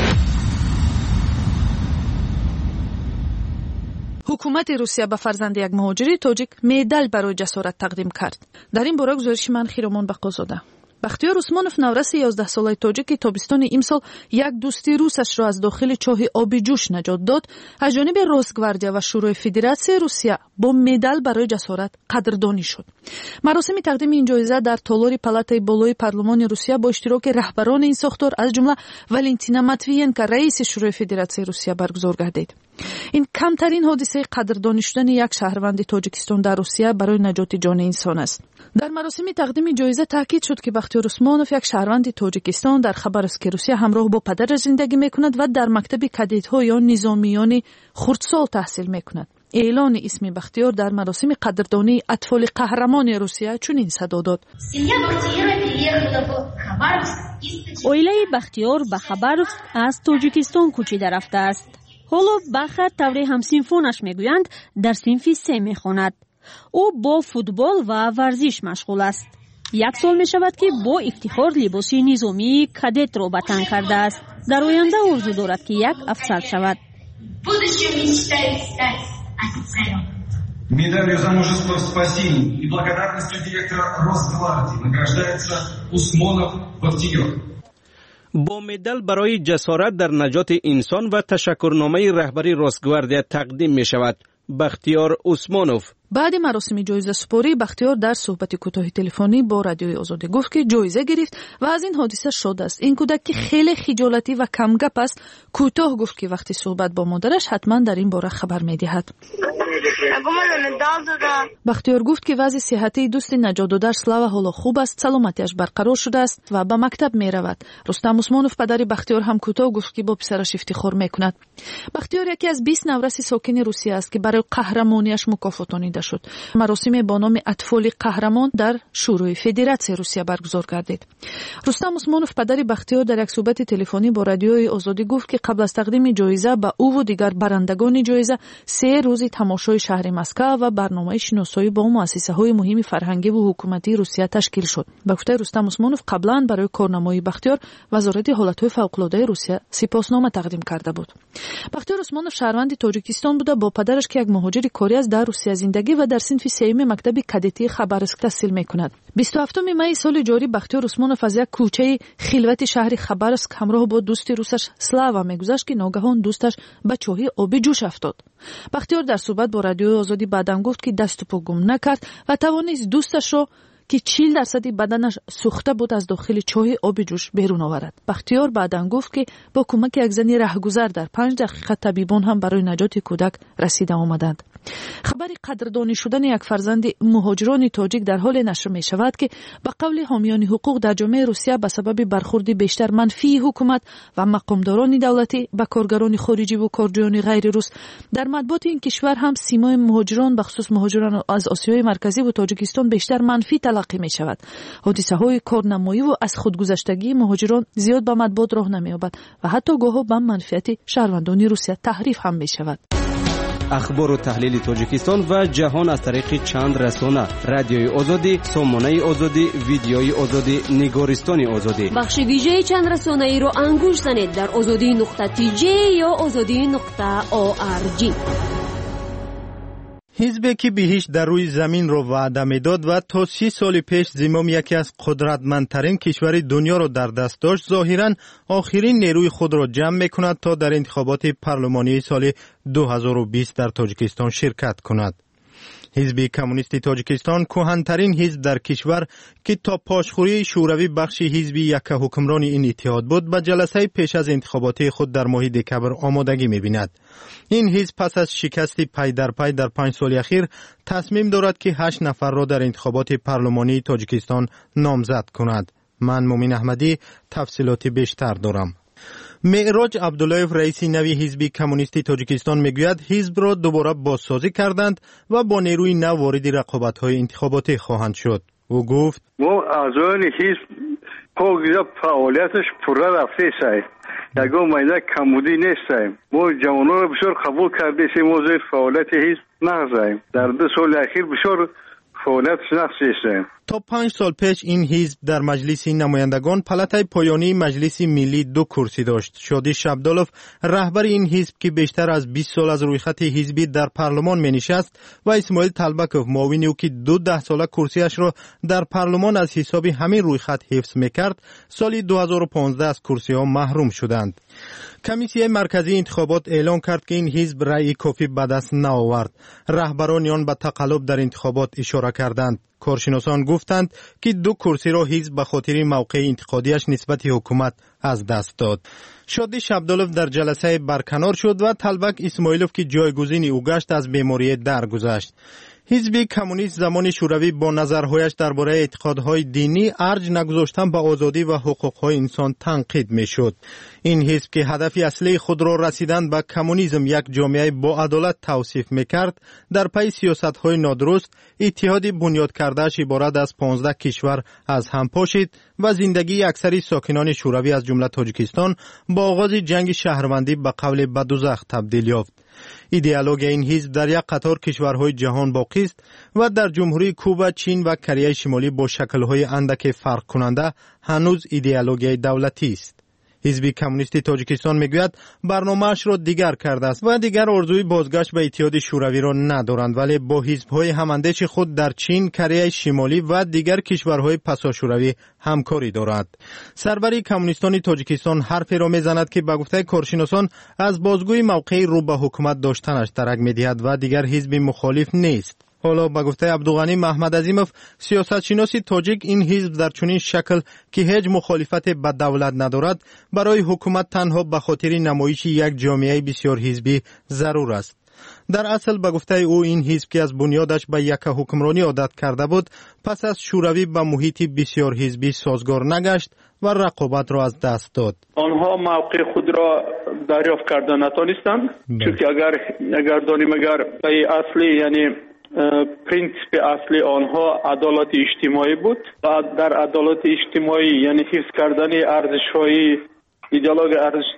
حکومت روسیه به فرزند یک مهاجر تاجیک مدال برای جسارت تقدیم کرد. در این باره گزارش من خیرمان بقازاده. بختیار عثمانوف نورس 11 ساله تاجیک تابستان امسال یک دوست روسش را از داخل چاه آبی جوش نجات داد. از جانب روسگواردیا و شورای فدراسیون روسیه با مدال برای جسارت قدردانی شد. مراسم تقدیم این جایزه در تالار پالاتای بالای پارلمان روسیه با اشتراک رهبران این ساختار از جمله والنتینا ماتویینکا رئیس شورای فدراسیون روسیه برگزار گردید. این کمترین حادثه قدردانی شدن یک شهروند تاجیکستان در روسیه برای نجات جان انسان است. در مراسم تقدیم جایزه تاکید شد که بختیار عثمانوف یک شهروند تاجیکستان در خبرسک روسیه همراه با پدرش زندگی میکند و در مکتب کدت‌ها یا نظامیان خردسال تحصیل میکند. اعلان اسم بختیار در مراسم قدردانی اطفال قهرمان روسیه چنین صدا داد: عائله بختیار به خبرسک از تاجیکستان کوچیده رفته است. حالا بخت طور همسینفونش میگویند در صنف 3 میخواند. او با فوتبال و ورزش مشغول است. 1 سال می شود که با افتخار لباس نظامی کادت را به تن کرده است. در آینده آرزو دارد که یک افسر شود. Медалью за мужество в спасении и благодарностью директора Росгвардии награждается Усмонов Бахтиёр. با مدال برای جسارت در نجات انسان و تشکرنامه رهبری راسگواردیا تقدیم می شود. بختیار عثمانوف بعد مراسم جایزه سپاری بختیار در صحبت کوتاه تلفنی با رادیوی آزادی گفت که جایزه گرفت و از این حادثه شاد است. این کودک که خیلی خجالتی و کم گپ است کوتاه گفت که وقتی صحبت با مادرش حتما در این باره خبر می‌دهد. بختیار گفت که وضع صحتی دوست نجات داده‌اش سلام حالا خوب است، سلامتیش برقرار شده است و به مکتب می‌رود. رستم عثمانوف پدر بختیار هم کوتاه گفت که با پسرش افتخار می‌کند. بختیار یکی از 20 نورس ساکن روسیه است که برای قهرمانیش مکافاتانیده شد. مراسم با نام اطفال قهرمان در شورای فدراسیون روسیه برگزار گردید. رستم عثمانوف پدر بختیار در یک صحبت تلفنی با رادیوی آزادی گفت که قبل از تقدیم جایزه به او و دیگر برندگان جایزه 3 روز تماشای شهر مسکو و برنامه شناسایی با مؤسسه‌های مهم فرهنگی و حکومتی روسیه تشکیل شد. به گفته رستم عثمانوف قبلا برای کارنمایی بختیار وزارت حالت‌های فوق‌العاده روسیه سپاسنامه تقدیم کرده بود. بختیار عثمانوف شهروند تاجیکستان بوده، با پدرش که یک مهاجر کاری است در روسیه زندگی و در صنف 3 مکتب کادتی خبرسک تحصیل می‌کند. 27 می سال جاری بختیار عثمانوف از یک کوچه خلوت شهر خبرسک همراه با دوست روسش سلاوا می‌گذشت که ناگهان دوستش به چاه آبی جوش افتاد. بختیار در صحبت با رادیو آزادی بعداً گفت که دست و پا گم نکرد و توانست دوستش را که 40% بدنش سوخته بود از داخل چاه آبی جوش بیرون آورد. بختیار بعداً گفت که با کمک یک زن رهگذر در 5 دقیقه طبیبان هم برای نجات کودک رسیده آمدند. خبر قدردانی شدن یک فرزند مهاجران تاجیک در حال نشر می شود که به قول حامیان حقوق در جامعه روسیه به سبب برخورد بیشتر منفی حکومت و مقامداران دولتی به کارگران خارجی و کارجویان غیر روس در مطبوعات این کشور هم سیمای مهاجران به خصوص مهاجران از آسیای مرکزی و تاجیکستان بیشتر منفی تلقی می شود. حادثه های کارنمایی و از خودگذشتگی مهاجران زیاد به مطبوعات راه نمی یابد و حتی گاهی به منفعت شهروندان روسیه تحریف هم می شود. اخبار و تحلیل تاجیکستان و جهان از طریق چند رسانه: رادیوی آزادی، سامانه آزادی، ویدیوی آزادی، نگارستان آزادی. بخش ویژه چند رسانه ای را انگوش زنید در azadi.tj یا azadi.org. حزبی که بهش در روی زمین رو وعده میداد و تا 30 سال پیش زمام یکی از قدرتمندترین کشور دنیا رو در دست داشت، ظاهراً آخرین نیروی خود را جمع میکند تا در انتخابات پارلمانی سال 2020 در تاجیکستان شرکت کند. حزب کمونیست تاجیکستان کهن‌ترین حزب در کشور که تا پاشخوری شوروی بخش حزب یک حکمران این اتحاد بود، به جلسه پیش از انتخابات خود در ماه دکمبر آمادگی می‌بیند. این حزب پس از شکست پی در 5 سال اخیر تصمیم دارد که 8 نفر را در انتخابات پارلمانی تاجیکستان نامزد کند. من مومن احمدی تفصیلات بیشتر دارم. معراج عبداللهیف رئیس نوی حزب کمونیست تاجیکستان میگوید حزب را دوباره بازسازی کردند و با نیروی نو وارد رقابت‌های انتخاباتی خواهند شد. او گفت: ما اعضایان حزب پاگیزه فعالیتش پره رفته است. یگان میده کمبودی نیستیم. ما جوانان را بسیار قبول کرده ایم. ما زیر فعالیت حزب نغزیم. در 2 سال اخیر بسیار فعالیتش نقصی است. تا 5 سال پیش این حزب در مجلس نمایندگان پلاتای پایانی مجلس ملی 2 کرسی داشت. شادی شبدالوف رهبر این حزب که بیشتر از 20 سال از روی خط حزبی در پارلمان می نشست و اسماعیل طلبکوف معاون او که 10 ساله کرسیش را در پارلمان از حساب همین روی خط حفظ میکرد، سال 2015 از کرسی ها محروم شدند. کمیسیه مرکزی انتخابات اعلان کرد که این حزب رأی کافی به دست نآورد. رهبران آن به تقلب در انتخابات اشاره کردند. کارشناسان گفتند که 2 کرسی را حزب به خاطر موقع انتقادیش نسبت حکومت از دست داد. شادی شبدالوف در جلسه برکنار شد و طلبک اسماعیلوف که جایگزین او گشت از بیماری درگذشت. حزب کمونیست زمان شوروی با نظرهایش درباره اعتقادهای دینی ارج نگذاشتن به آزادی و حقوقهای انسان تنقید میشد. این حزب که هدف اصلی خود را رسیدن به کمونیسم، یک جامعه با عدالت توصیف میکرد، در پی سیاستهای نادرست اتحاد بنیاد کردهش عبارت از 15 کشور از هم پاشید و زندگی اکثر ساکنان شوروی از جمله تاجیکستان با آغاز جنگ شهروندی به قول به دوزخ تبدیل یافت. ایدئولوژی این حزب در یک قطار کشورهای جهان باقی است و در جمهوری کوبا، چین و کره شمالی با شکل‌های اندک فرق کننده هنوز ایدئولوژی دولتی است. حزب کمونیست تاجیکستان میگوید برنامه‌اش را دیگر کرده است و دیگر آرزوی بازگشت به اتحاد شوروی را ندارند، ولی با حزب‌های هماندیش خود در چین، کره شمالی و دیگر کشورهای پساشوروی همکاری دارد. سربری کمونیستان تاجیکستان حرفی را میزند که به گفته کارشناسان از بازگوی موقعی رو به حکومت داشتنش ترک می‌دهد و دیگر حزب مخالف نیست. حالا به گفته عبدالغنی محمد عظیموف، سیاستشناس تاجیک، این حزب در چنین شکل که هیچ مخالفت به دولت ندارد برای حکومت تنها به خاطر نمایش یک جامعه بسیار حزبی ضرور است. در اصل به گفته او این حزب که از بنیادش به یک حکمرانی عادت کرده بود، پس از شوروی به محیط بسیار حزبی سازگار نگشت و رقابت را از دست داد. آنها موقع خود را دریافت کرده نتوانستند، چون اگر دانیم اگر اصلی یعنی پرینسیپ اصلی آنها عدالت اجتماعی بود و در عدالت اجتماعی یعنی حفظ کردن ارزش‌های ایدئولوژی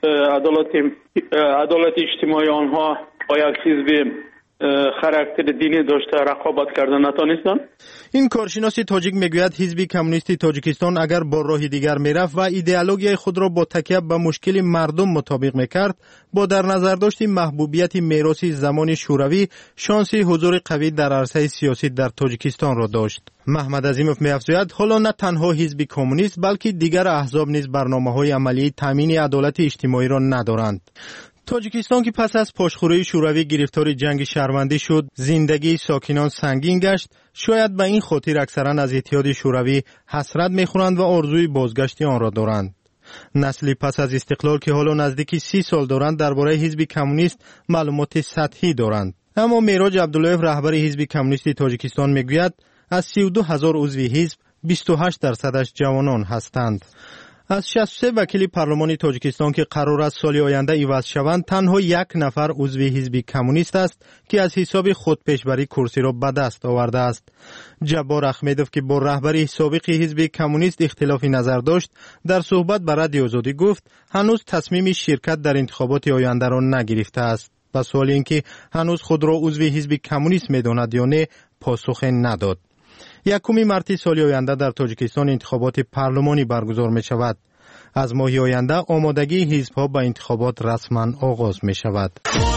عدالت اجتماعی آنها با یک حزب خاراکتر دینی داشته رقابت کردن نتوانستند. این کارشناس تاجیک میگوید حزب کمونیست تاجیکستان اگر با راه دیگر میرفت و ایدئولوژی خود را با تکیه به مشکل مردم مطابق میکرد، با در نظر داشت محبوبیت میراثی زمان شوروی شانس حضور قوی در عرصه سیاسی در تاجیکستان را داشت. محمد عظیموف می‌افزاید حالا نه تنها حزب کمونیست بلکه دیگر احزاب نیز برنامه‌های عملی تامین عدالت اجتماعی را ندارند. تاجیکستان که پس از پاشخوری شوروی گرفتار جنگ شهروندی شد، زندگی ساکنان سنگین گشت. شاید به این خاطر اکثرا از اتحاد شوروی حسرت می‌خورند و آرزوی بازگشت آن را دارند. نسلی پس از استقلال که حالا نزدیک 30 سال دارند درباره حزب کمونیست معلومات سطحی دارند. اما معراج عبداللهیف رهبر حزب کمونیست تاجیکستان میگوید از 32,000 عضو حزب 28% جوانان هستند. از 63 وکیل پارلمان تاجیکستان که قرار است سال آینده عوض شوند، تنها 1 نفر عضو حزب کمونیست است که از حساب خود پیشبری کرسی را به دست آورده است. جبار احمدوف که با رهبری سابق حزب کمونیست اختلافی نظر داشت، در صحبت با رادیو آزادی گفت هنوز تصمیم شرکت در انتخابات آینده را نگرفته است. به سوال اینکه هنوز خود را عضو حزب کمونیست می‌داند یا نه پاسخ نداد. 1 مارس سال آینده در تاجیکستان انتخابات پارلمانی برگزار می‌شود. از ماه آینده آمادگی حزب‌ها به انتخابات رسما آغاز می‌شود.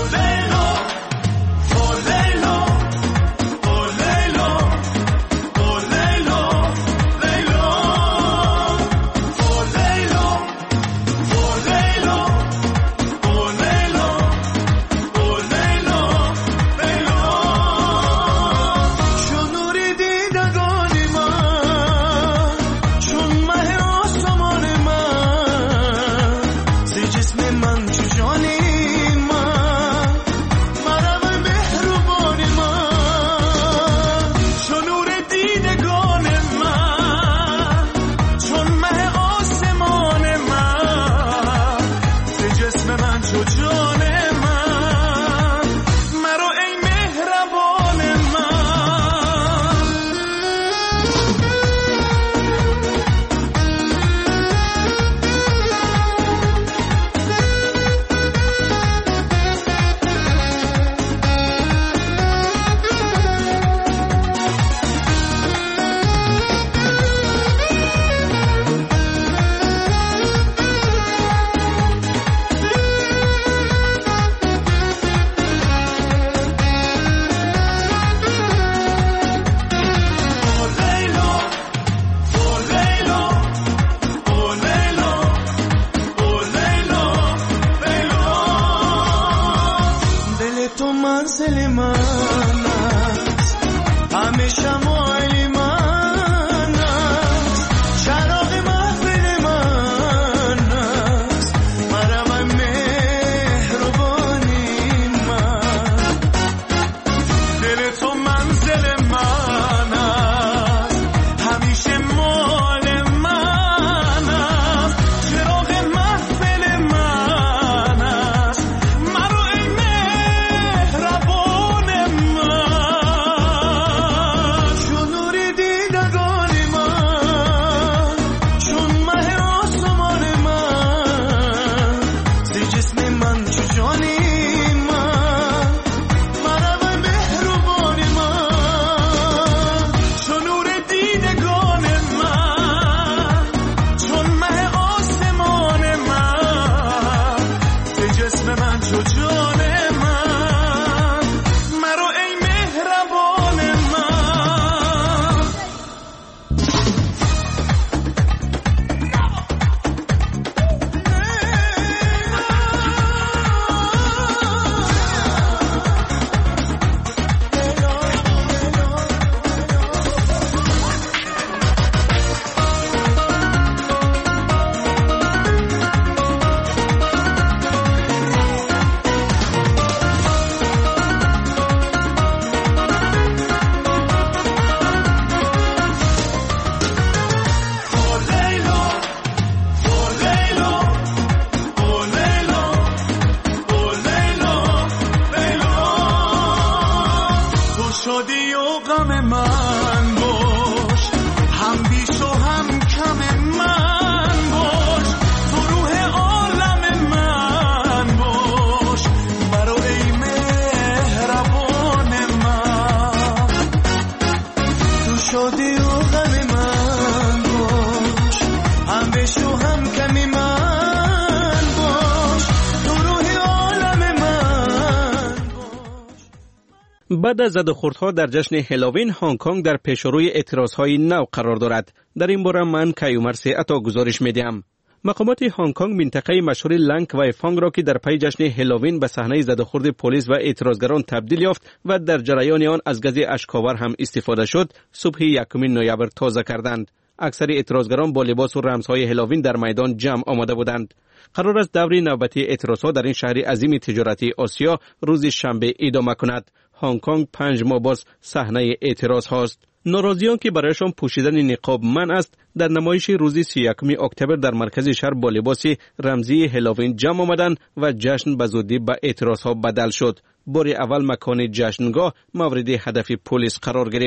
بعد از زدوخوردها در جشن هالووین، هنگ کنگ در پیشروی اعتراضهای نو قرار دارد. در این باره من کیومر عطا گزارش میدیم. مقامات هنگ کنگ منطقه مشهور لنگ و فانگ را که در پی جشن هالووین به صحنه زدوخورد پلیس و اعتراضگران تبدیل یافت و در جریان آن از گاز اشک‌آور هم استفاده شد، صبح 1 نوامبر تازه کردند. اکثر اعتراضگران با لباس و رمزهای هالووین در میدان جمع آمده بودند. قرار است دوره نوبتی اعتراضها در این شهر عظیم تجارتی آسیا روز شنبه ادامه کند. هنگ کنگ 5 ماه باز صحنه اعتراض هاست. ناراضیان که برایشان پوشیدن نقاب منع است، در نمایش روز 31 اکتبر در مرکز شهر با لباس رمزی هالووین جمع آمدند و جشن به زودی به اعتراض ها بدل شد. بار اول مکان جشنگاه مورد هدف پلیس قرار گرفت.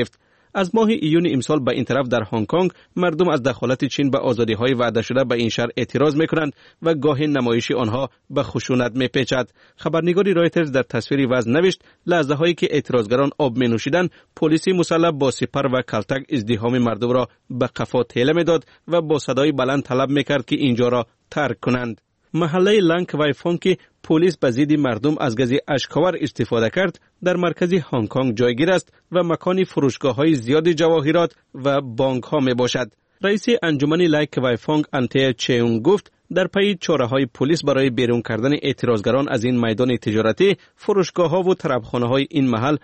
از ماه ایون امسال به این طرف در هنگ کنگ مردم از دخالت چین به آزادی‌های وعده شده به این شهر اعتراض می‌کنند و گاهی نمایش آنها به خشونت می‌پیچد. خبرنگاری رایترز در تصویری وضع نوشت لحظه‌هایی که اعتراضگران آب می‌نوشیدند، پلیس مسلح با سپر و کلتک ازدحام مردم را به قفا ټیله می‌داد و با صدای بلند طلب می‌کرد که اینجا را ترک کنند. محله لنگ وای فونگ که پلیس به ضد مردم از گاز اشک‌آور استفاده کرد در مرکز هنگ کنگ جایگیر است و مکان فروشگاه‌های زیاد جواهرات و بانک‌ها میباشد. رئیس انجمن لنگ وای فونگ انته چیونگ گفت در پی چاره‌های پلیس برای بیرون کردن اعتراضگران از این میدان تجارتی، فروشگاه‌ها و طربخانه‌های این محل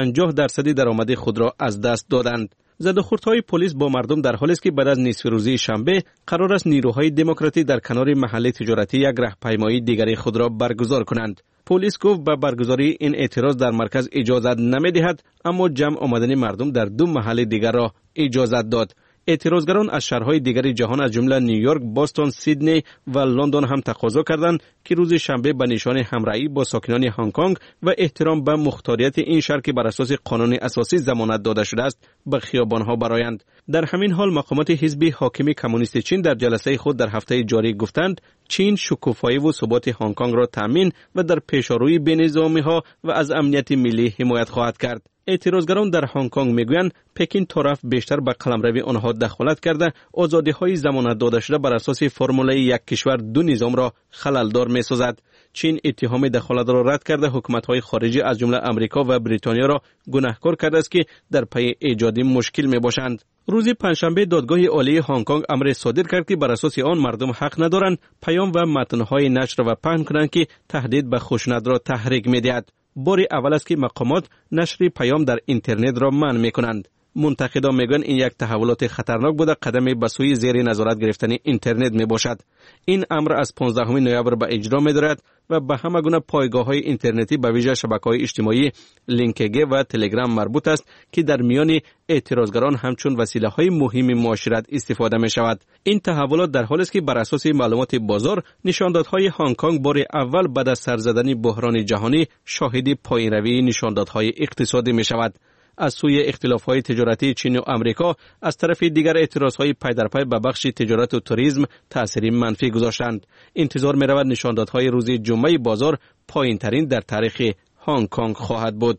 50% درآمد خود را از دست دادند. زدوخوردهای پلیس با مردم در حالی است که بعد از نصف روزی شنبه قرار است نیروهای دموکراتی در کنار محل تجارتی یک راهپیمایی دیگری خود را برگزار کنند. پلیس گفت به برگزاری این اعتراض در مرکز اجازت نمی‌دهد، اما جمع آمدن مردم در دو محل دیگر را اجازت داد. اعتراضگران از شهرهای دیگر جهان از جمله نیویورک، بوستون، سیدنی و لندن هم تقاضا کردند که روز شنبه به نشان همراهی با ساکنان هنگ کنگ و احترام به مختاریت این شهر که بر اساس قانون اساسی ضمانت داده شده است به خیابانها برآیند. در همین حال مقامات حزب حاکم کمونیست چین در جلسه خود در هفته جاری گفتند چین شکوفایی و ثبات هنگ کنگ را تامین و در پیشروی بینظامی‌ها و از امنیت ملی حمایت خواهد کرد. اعتراضگران در هنگ کنگ میگویند پکین طرف بیشتر به قلمروی آنها دخالت کرده آزادی‌های ضمانت داده شده بر اساس فرمول یک کشور دو نظام را خللدار می‌سازد. چین اتهام دخالت را رد کرده حکومت‌های خارجی از جمله آمریکا و بریتانیا را گناهکار کرده است که در پی ایجاد مشکل میباشند. روز پنجشنبه دادگاه عالی هنگ کنگ امر صادر کرد که بر اساس آن مردم حق ندارند پیام و متن‌های نشر و پهن کنند که تهدید به خشونت را تحریک می‌دهد. بار اول است که مقامات نشر پیام در اینترنت را منع می‌کنند. منتقدان میگویند این یک تحولات خطرناک بوده، قدمی به سوی زیر نظارت گرفتن اینترنت میباشد. این امر از 15 نوامبر به اجرا می‌دارد و به همه گونه پایگاه‌های اینترنتی به ویژه شبکه‌های اجتماعی لینکدین و تلگرام مربوط است که در میان اعتراضگران همچون وسیله‌های مهم معاشرت استفاده می‌شود. این تحولات در حالی است که بر اساس معلومات بازار نشاندادهای هنگ کنگ بار اول بعد از سر زدن بحران جهانی شاهد پایین‌روی نشاندادهای اقتصادی می‌شود. از سوی اختلاف‌های تجارتی چین و آمریکا، از طرف دیگر اعتراض‌های پی در پی به بخش تجارت و توریسم تأثیر منفی گذاشتند. انتظار می‌رود نشاندادهای روز جمعه بازار پایین‌ترین در تاریخ هنگ کنگ خواهد بود.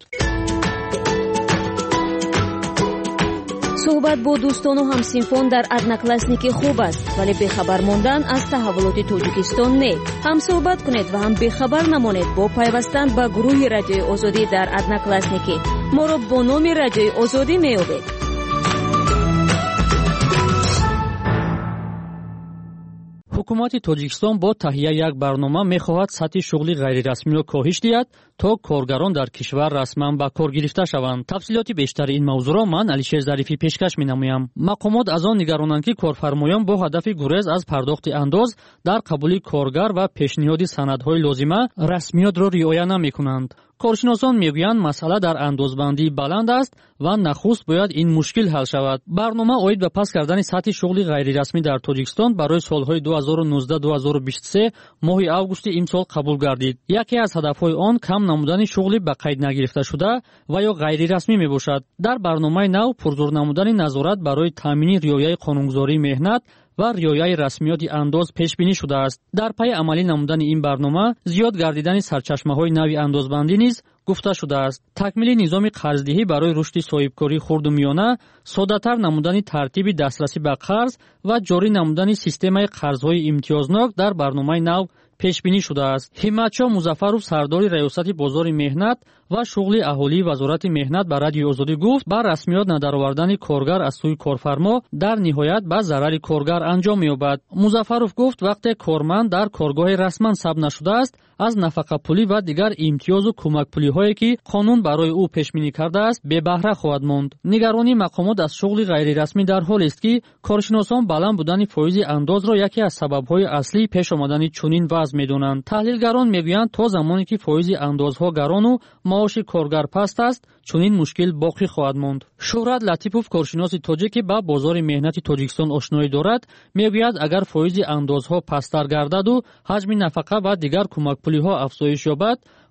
صحبت با دوستان و همسینفون در одноклассники خوب است، ولی بخبر موندن از تحولات توجیکستان نه. هم صحبت کنید و هم بخبر نمانید با پیوستن به گروه رادیوی آزادی در одноклассники. ما را با نام رادیوی آزادی می‌یابید. ҳукумати тоҷикистон бо таҳияи як барнома мехоҳад сатҳи шуғли ғайрирасмиро коҳиш диҳад то коргарон дар кишвар расман ба кор гирифта шаванд. тафсилоти бештари ин мавзӯъро ман алишер зарифӣ пешкаш менамоям. мақомот аз он нигаронанд ки корфармоён бо ҳадафи гурез аз пардохти андоз дар қабули коргар ва пешниҳоди санадҳои лозима расмиётро риоя намекунанд. коршиносон мегӯянд масъала дар андозбандии баланд аст ва нахуст бояд ин мушкил ҳал шавад. барнома оид ба паст кардани сатҳи шуғли ғайрирасмӣ дар тоҷикистон барои солҳои 2019-2023 моҳи августи имсол қабул гардид. яке аз ҳадафҳои он кам намудани шуғли ба қайд нагирифташуда ва ё ғайрирасмӣ мебошад. дар барномаи нав пурзур намудани назорат барои таъмини риояи қонунгузории меҳнат ва риояи расмиёти андоз пешбинӣ шудааст. дар пайи амалӣ намудани ин барнома зиёд гардидани сарчашмаҳои нави андозбандӣ низ гуфта шудааст. такмили низоми қарздиҳӣ барои рушди соҳибкории хурду миёна, соддатар намудани тартиби дастрасӣ ба қарз ва ҷорӣ намудани системаи қарзҳои имтиёзнок дар барномаи нав пешбинӣ шудааст. ҳимматшо музаффаров сардори раёсати бозори меҳнат ва шуғли аҳолии вазорати меҳнат ба радиои озодӣ гуфт ба расмиёт надаровардани коргар аз сӯи корфармо дар ниҳоят ба зарари коргар анҷом меёбад. музаффаров гуфт вақте корманд дар коргоҳи расман сабт нашудааст аз нафақапулӣ ва дигар имтиёзу кӯмакпулиҳое ки қонун барои ӯ пешбинӣ кардааст бебаҳра хоҳад монд. нигаронии мақомот аз шуғли ғайрирасмӣ дар ҳолест ки коршиносон баланд будани фоизи андозро яке аз сабабҳои аслии пеш омадани чунин вазъ медонанд. таҳлилгарон мегӯянд то замоне ки фоизи андозҳо гарону маоши коргар паст аст, чунин мушкил боқӣ хоҳад монд. шӯҳрат латипов, коршиноси тоҷик ки ба бозори меҳнати тоҷикистон ошноӣ дорад, мегӯяд агар фоизи андозҳо пасттар гардаду ҳаҷми нафақа ва дигар кӯмакпулиҳо афзоиш ёбад,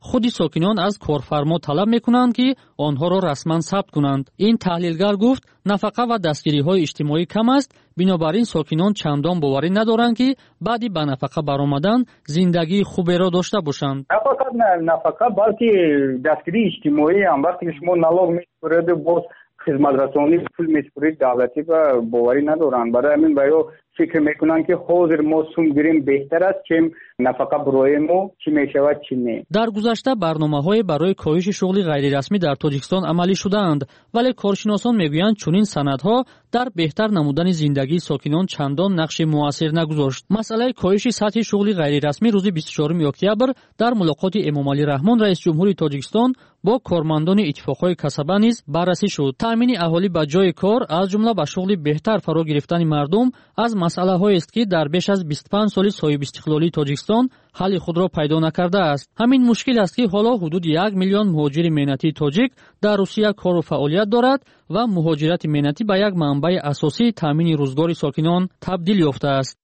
худи сокинон аз корфармо талаб мекунанд ки онҳоро расман сабт кунанд. Ин таҳлилгар гуфт, нафақа ва дастгириҳои иҷтимоӣ кам аст, бинобар ин сокинон чандон боварӣ надоранд ки баъди ба нафақа баромадан зиндагии хуберо дошта бошанд. Не фақат нафақа, балки дастгирии иҷтимоӣ ҳам вақте ки шумо налог месупоред боз хизматрасонӣ пул месупоред давлатӣ ва боварӣ надоранд. Барои ҳамин байо фикр мекунанд ки ҳозир мо сум гирем беҳтар аст, чем нафақа барои мо чӣ мешавад чӣ не. Дар гузашта барномаҳое барои коҳиши шуғли ғайрирасмӣ дар Тоҷикистон амалӣ шудаанд, вале коршиносон мегӯянд чунин санадҳо дар беҳтар намудани зиндагии сокинон чандон нақши муассир нагузошт. Масъалаи коҳиши сатҳи шуғли ғайрирасмӣ рӯзи 24 октябр дар мулоқоти Эмомалӣ Раҳмон раис ҷумҳури Тоҷикистон бо кормандони иттифоқҳои касаба низ баррасӣ шуд. таъмини аҳолӣ ба ҷои кор аз ҷумла ба шуғли беҳтар фаро гирифтани мардум аз масъалаҳоест ки дар беш аз 25 соли соҳибистиқлолии Тоҷикистон ҳалли худро пайдо накардааст. Ҳамин мушкил аст ки ҳоло ҳудуди 1 миллион муҳоҷири меҳнатии тоҷик дар Русия кору фаъолият дорад ва муҳоҷирати меҳнатӣ ба як манбаи асосии таъмини рӯзгори сокинон табдил ёфтааст.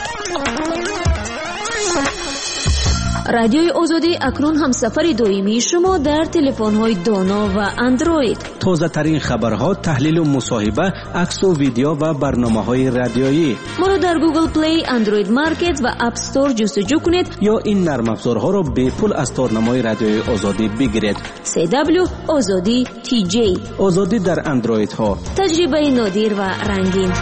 радиои озодӣ акнун ҳамсафари доимии шумо дар телефонҳои доно ва андроид. тозатарин хабарҳо, таҳлилу мусоҳиба, аксу видео ва барномаҳои радиоӣ. моро дар Google Play, Android Market ва App Store ҷустуҷӯ кунед ё ин нармафзорҳоро бепул аз торнамои радиои озодӣ бигиред. CW Озодӣ TJ. озодӣ дар андроидҳо. таҷрибаи нодир ва рангин.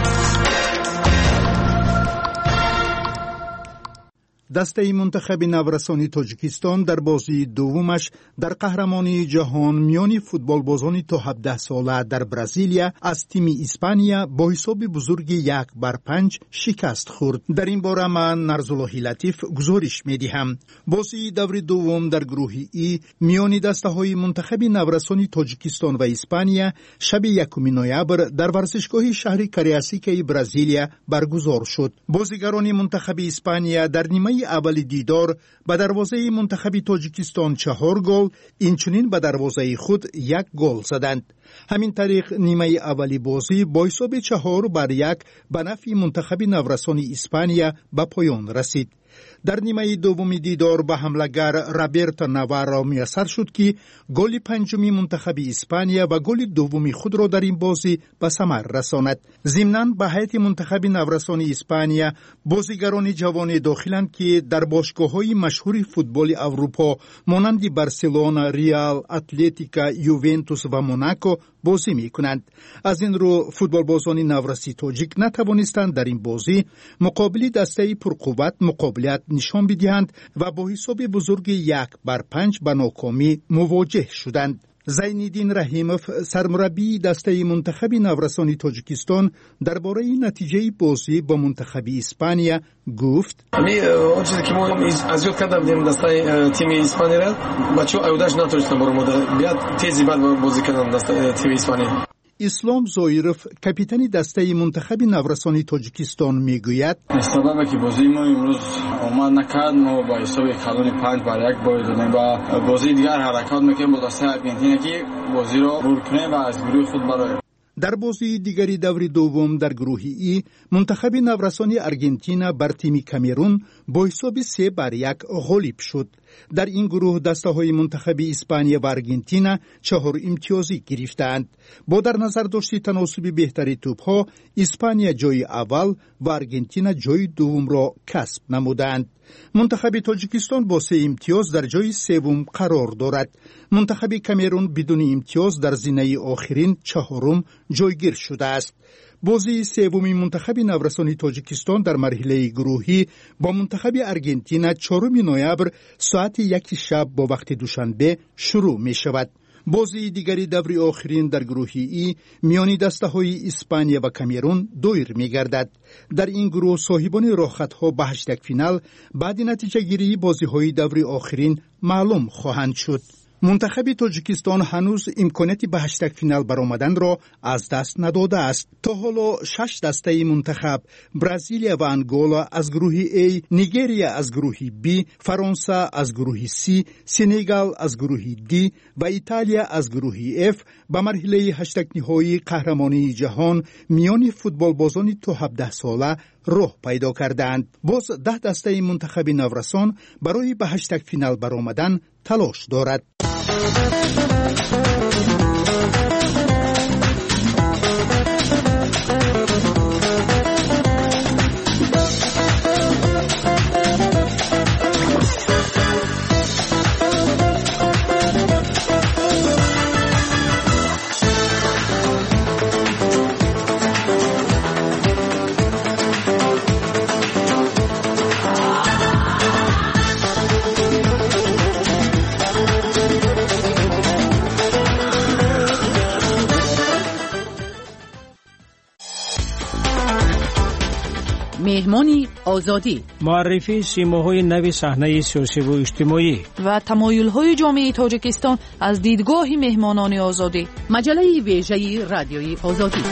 дастаи мунтахаби наврасони Тоҷикистон дар бозии дуввумаш дар қаҳрамонии ҷаҳон миёни футболбозони то 17 сола дар Бразилия аз тими Испания бо ҳисоби бузурги 1-5 шикаст хӯрд. дар ин бора ман Нарзуллоҳи Латиф гузориш медиҳам. бозии даври дуввум дар гурӯҳи И миёни дастаҳои мунтахаби наврасони Тоҷикистон ва Испания шаби 1 ноябр дар варзишгоҳи шаҳри Кариасикаи Бразилия баргузор шуд. бозигарони мунтахаби Испания дар нимаи аввали дидор ба дарвозаи мунтахаби Тоҷикистон 4 гол, инчунин ба дарвозаи худ 1 гол заданд. ҳамин тариқ нимаи аввали бозӣ бо ҳисоби 4-1 ба нафъи мунтахаби наврасони Испания ба поён расид. дар нимаи дуввуми дидор ба ҳамлагар Роберто Наварро муяссар шуд ки голи панҷуми мунтахаби Испания ва голи дуввуми худро дар ин бозӣ ба самар расонад. зимнан ба ҳайати мунтахаби наврасони Испания бозигарони ҷавоне дохиланд ки дар бошгоҳҳои машҳури футболи Аврупо монанди Барселона, Реал, Атлетика, Ювентус ва Монако бозӣ мекунанд. аз ин рӯ футболбозони навраси тоҷик натавонистанд дар ин бозӣ муқобили дастаи пурқувват муқобилат нишон бидиҳанд ва бо ҳисоби бузурги 1-5 ба нокомӣ мувоҷеҳ шуданд. Зайниддин Раҳимов, сармураббии дастаи мунтахаби наврасони Тоҷикистон, дар бораи натиҷаи бозӣ бо мунтахаби Испания гуфт: он чизе ки мо аз ёд карда будем дастаи тими Испанияро, бачаҳо аюдаш натонистанд боромода биёд тези баъд бозӣ кардан дастаи тими Испания. ислом Зоиров, капитани дастаи мунтахаби наврасони Тоҷикистон мегӯяд: сабабе ки бозии мо имрӯз омад накард, мо ба ҳисоби калони 5-1 боид додем ва бозии дигар ҳаракат мекунем бо дастаи Аргентина ки бозиро бур кунем ва аз гурӯҳи худ бароем. дар бозии дигари даври дуввум дар гурӯҳи И мунтахаби наврасони Аргентина бар тими Камерун бо ҳисоби 3-1 ғолиб шуд. дар ин гурӯҳ дастаҳои мунтахаби Испания ва Аргентина 4 имтиёзӣ гирифтаанд. бо дар назар дошти таносуби беҳтари тӯбҳо, Испания ҷои аввал ва Аргентина ҷои дуввумро касб намуданд. мунтахаби Тоҷикистон бо 3 имтиёз дар ҷои севум қарор дорад. мунтахаби Камерун бидуни имтиёз дар зинаи охирин 4-ум ҷойгир шудааст. бозии севуми мунтахаби наврасони Тоҷикистон дар марҳилаи гурӯҳӣ бо мунтахаби Аргентина 4 ноябр соати 1 шаб бо вақти душанбе шурӯъ мешавад. бозии дигари даври охирин дар гурӯҳи И миёни дастаҳои Испания ва Камерун доир мегардад. дар ин гурӯҳ соҳибони роҳхатҳо ба 8 финал баъди натиҷагирии бозиҳои даври охирин маълум хоҳанд шуд. мунтахаби Тоҷикистон ҳанӯз имконияти ба 8 финал баромаданро аз даст надодааст. то ҳоло 6 дастаи мунтахаб Бразилия ва Ангола аз гурӯҳи А, Нигерия аз гурӯҳи Б, Фаронса аз гурӯҳи С, Сенегал аз гурӯҳи Д ва Италия аз гурӯҳи Ф ба марҳилаи 8-ниҳоии қаҳрамонии ҷаҳон миёни футболбозони то 17 сола راه پیدا کردند. باز 10 دسته منتخب نورسان برای به 8 فینال برآمدن تلاش دارد. مهمانی آزادی، معرفی سیماهای نوی صحنه سیاسی و اجتماعی و تمایل‌های جامعه تاجیکستان از دیدگاه مهمانان آزادی. مجله ویژه رادیوی آزادی.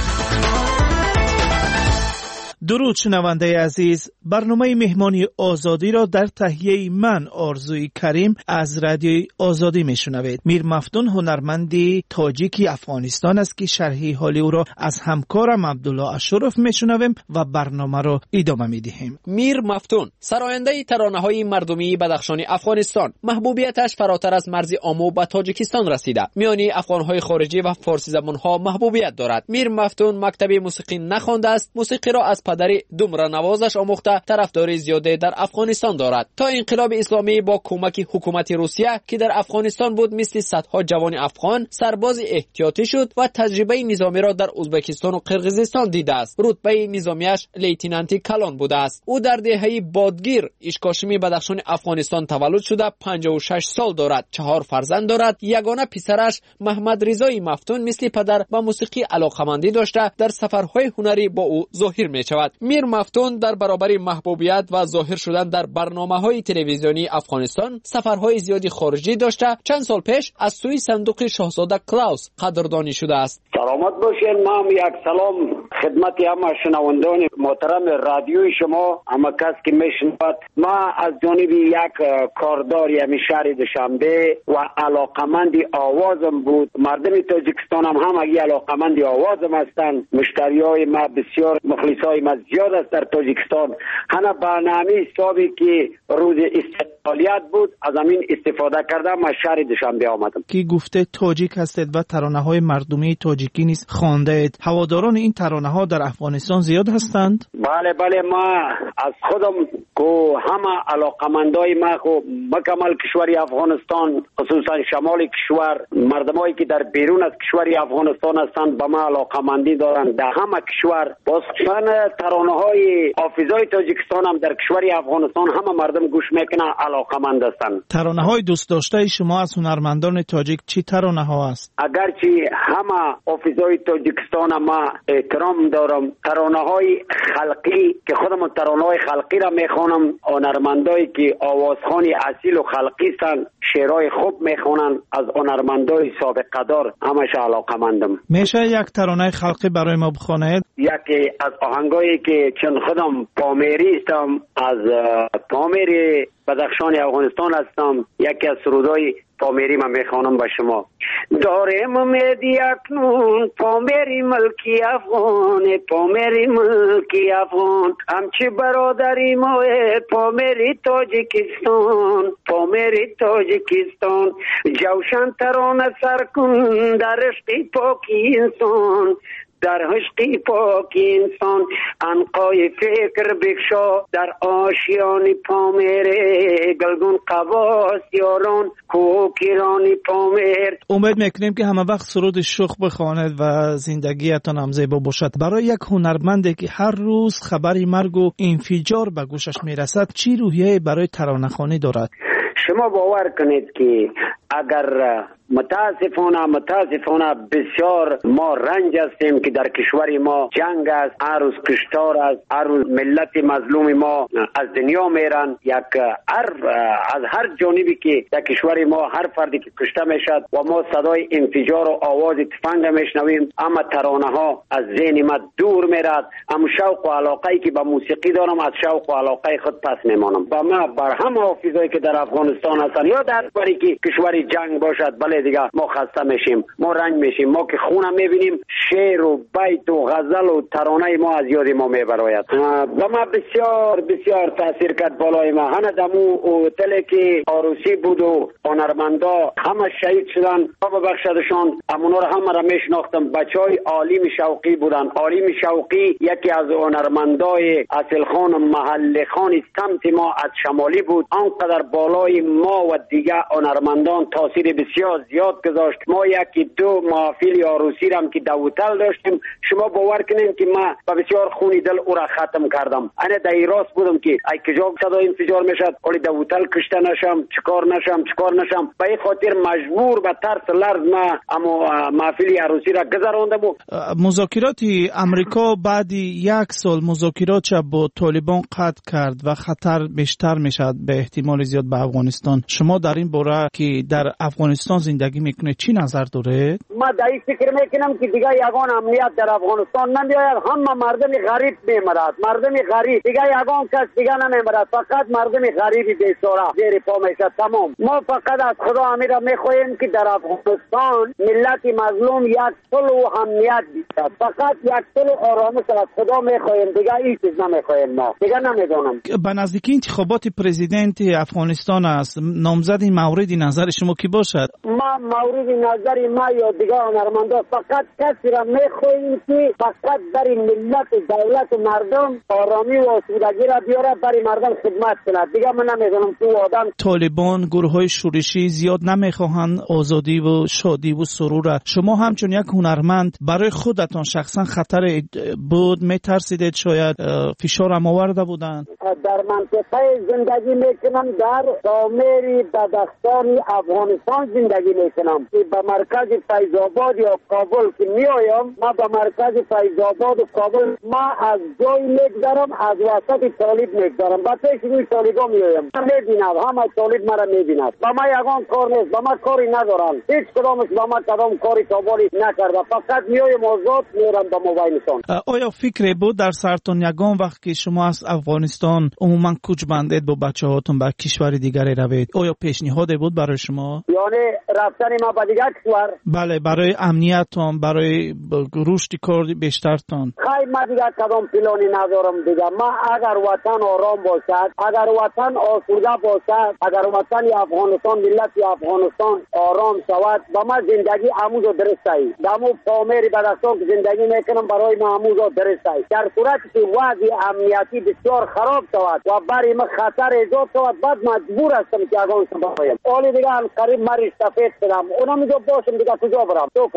درود شنونده عزیز، برنامه مهمانی آزادی را در تهیه من آرزوی کریم از رادیوی آزادی میشنوید. میر مفتون هنرمندی تاجیکی افغانستان است که شرحی حالی او را از همکارم عبدالله اشرف میشنویم و برنامه را ادامه میدهیم. میر مفتون سراینده ترانه‌های مردمی بدخشانی افغانستان، محبوبیتش فراتر از مرز آمو به تاجیکستان رسیده. میانی افغان‌های خارجی و فارسی زبان‌ها محبوبیت دارد. میر مفتون مکتب موسیقی نخوانده است، موسیقی را از پدر دومره نوازش آموخته طرفداری زیاده در افغانستان دارد. تا انقلاب اسلامی با کمک حکومت روسیه که در افغانستان بود، مثل صدها جوان افغان سرباز احتیاطی شد و تجربه نظامی را در ازبکستان و قرقیزستان دیده است. رتبه نظامیش لیتنانتی کلان بوده است. او در دهه بادگیر اشکاشمی بدخشان افغانستان تولد شده، 56 سال دارد، 4 فرزند دارد. یگانه پسرش محمد رضای مفتون مثل پدر به موسیقی علاقه‌مندی داشته در سفرهای هنری با او ظاهر می‌شود. میر مفتون در برابر محبوبیت و ظاهر شدن در برنامه‌های تلویزیونی افغانستان سفرهای زیادی خارجی داشته. چند سال پیش از سوی صندوق شاهزاده کلاوس قدردانی شده است. سلامت باشین. من یک سلام خدمت همه شنوندگان محترم رادیوی شما، همه کس که میشنود. ما از جانب یک کاردار یعنی شهر دوشنبه و علاقمندی آوازم بود. مردم تاجیکستان هم اگه علاقمندی آوازم هستند. مشتریای ما بسیار، مخلصای ما زیاد است در تاجیکستان. هنه برنامه حسابی که روز استقلالیت بود از همین استفاده کردم. از شهر دوشنبه آمدم. کی گفته تاجیک هستید و ترانه‌های مردمی تاجیکی نیز خوانده اید. هواداران این ترانه‌ها در افغانستان زیاد هستند؟ بله ما از خودم که همه علاقمندای ما خو مکمل کشور افغانستان، خصوصا شمال کشور، مردمایی که در بیرون از کشور افغانستان هستند به ما علاقمندی دارند. در همه کشور خصوصا ترانه‌های حافظای تاجیکستان هم در کشور افغانستان همه مردم گوش میکنن، علاقمند هستند. ترانه‌های دوست داشته شما از هنرمندان تاجیک چی ترانه‌ها است؟ اگرچه همه حافظای تاجیکستان ما احترام دارم، ترانه‌های خلقی که خودم ترانه‌های خلقی را میخوانم، هنرمندایی که آوازخوانی اصیل و خلقی هستند، شعرهای خوب میخوانند، از هنرمندای سابقه دار همش علاقمندم. میشه یک ترانه خلقی برای ما بخوانید؟ یکی از آهنگایی که چون خودم پامیری هستم، از پامیر بدخشان افغانستان هستم، یکی از سرودهای پامیری من میخوانم به شما. دارم امیدی اکنون پامیری ملکی افغان، پامیری ملکی افغان، همچی برادری ما پامیری تاجیکستان، پامیری تاجیکستان. جوشن ترانه سر کن در عشق پاکی انسان، در عشق پاک انسان. عنقای فکر بکشا در آشیان پامیره، گلگون قواس یاران کوکیرانی پامیر. امید میکنیم که همه وقت سرود شوخ بخواند و زندگیتان هم زیبا باشد. برای یک هنرمندی که هر روز خبری مرگ و انفجار به گوشش میرسد چی روحیه برای ترانه‌خوانی دارد؟ شما باور کنید که اگر متاسفانه بسیار ما رنج هستیم که در کشور ما جنگ است، هر روز کشتار است، هر روز ملت مظلوم ما از دنیا میرن. از هر جانبی که در کشور ما هر فردی که کشته میشد و ما صدای انفجار و آواز تفنگ میشنویم، اما ترانه ها از ذهن ما دور میرد. اما شوق و علاقه‌ای که به موسیقی دارم از شوق و علاقه خود پس میمانم. با ما بر هم حافظایی که در افغانستان هستند یا در کشوری که کشوری جنگ باشد، بله بله دیگه ما خسته میشیم، ما رنج میشیم. ما که خونه میبینیم شعر و بیت و غزل و ترانه ما از یاد ما میبراید. و ما بسیار بسیار تاثیر کرد بالای ما. هنه دمو هتلی که عروسی بود و هنرمندا همه شهید شدن، بابا بخشدشان. امونا رو همه را میشناختم. بچهای عالم شوقی بودن. عالم شوقی یکی از هنرمندای اصل خان محل خان سمت ما از شمالی بود. آنقدر بالای ما و دیگه هنرمندان تاثیر بسیار زیاد گذاشت. ما یکی دو محافل عروسی رم که دوتل داشتیم. شما باور کنین که ما با بسیار خونی دل او را ختم کردم. انا در راست بودم که ای کجا صدا انفجار میشد ولی دوتل کشته نشم، چیکار نشم. به این خاطر مجبور به ترس لرز ما اما محفل عروسی را گذرانده بود. مذاکرات امریکا بعد یک سال مذاکرات با طالبان قطع کرد و خطر بیشتر میشد به احتمال زیاد به افغانستان. شما در این باره که در افغانستان زندگی میکنه چی نظر داره؟ ما در این فکر میکنم که دیگه یگان امنیت در افغانستان نمیاید. همه مردم غریب میمرد، مردم غریب دیگه یگان کس دیگه نمیمرد، فقط مردم غریبی بیچاره زیر پا میشد. تمام. ما فقط از خدا امیر میخواهیم که در افغانستان ملت مظلوم یک صلح و امنیت بیشتر، فقط یک صلح و آرامش از خدا میخواهیم. دیگه این چیز نمیخواهیم. ما دیگه نمیدونم. به نزدیکی انتخابات پرزیدنت افغانستان است. نامزد مورد نظر شما کی باشد؟ ما مورد نظر ما یا دیگه هنرمندا فقط کسی را میخواهیم که فقط برای ملت و دولت و مردم آرامی و آسودگی را بیاره، برای مردم خدمت کنه. دیگه من نمیدونم تو آدم طالبان گروه‌های شورشی زیاد نمیخواهند آزادی و شادی و سرور. شما همچون یک هنرمند برای خودتان شخصا خطر بود میترسیدید؟ شاید فشار هم آورده بودند؟ در منطقه زندگی میکنم، در دامری بدخشان افغانستان زندگی میکنم که به مرکز فیض آباد یا کابل که میایم. ما به مرکز فیض آباد و کابل ما از جای میگذرم، از وسط طالب میگذرم، با پیش روی طالبا میایم. من میبینم همه طالب مرا میبیند. با ما یگان کار نیست، با ما کاری ندارن. هیچ کدامش با ما کدام کاری کابلی نکرده. فقط میایم آزاد میرم به موبایلشان. آیا فکری بود در سرتون یگان وقت که شما از افغانستان عموما کوچ بندید با بچه هاتون به کشور دیگری روید، آیا پیشنهادی بود برای شما؟ یعنی رفتن ما به دیگر کشور؟ بله، برای امنیتتان، برای رشد کار بیشترتان. خیلی ما دیگر کدام پلانی ندارم دیگه. ما اگر وطن آرام باشد، اگر وطن آسوده باشد، اگر وطن افغانستان ملت افغانستان آرام شود، با ما زندگی عمود و درست ای. دمو پامری بدستان که زندگی میکنم برای ما عمود و درست ای. در صورتی که وضع امنیتی بسیار خراب شود و برای ما خطر ایجاد شود، بعد مجبور هستم که افغانستان باید. اولی دیگه قریب مریض سفید شدم. اونم میگه باشم دیگه کجا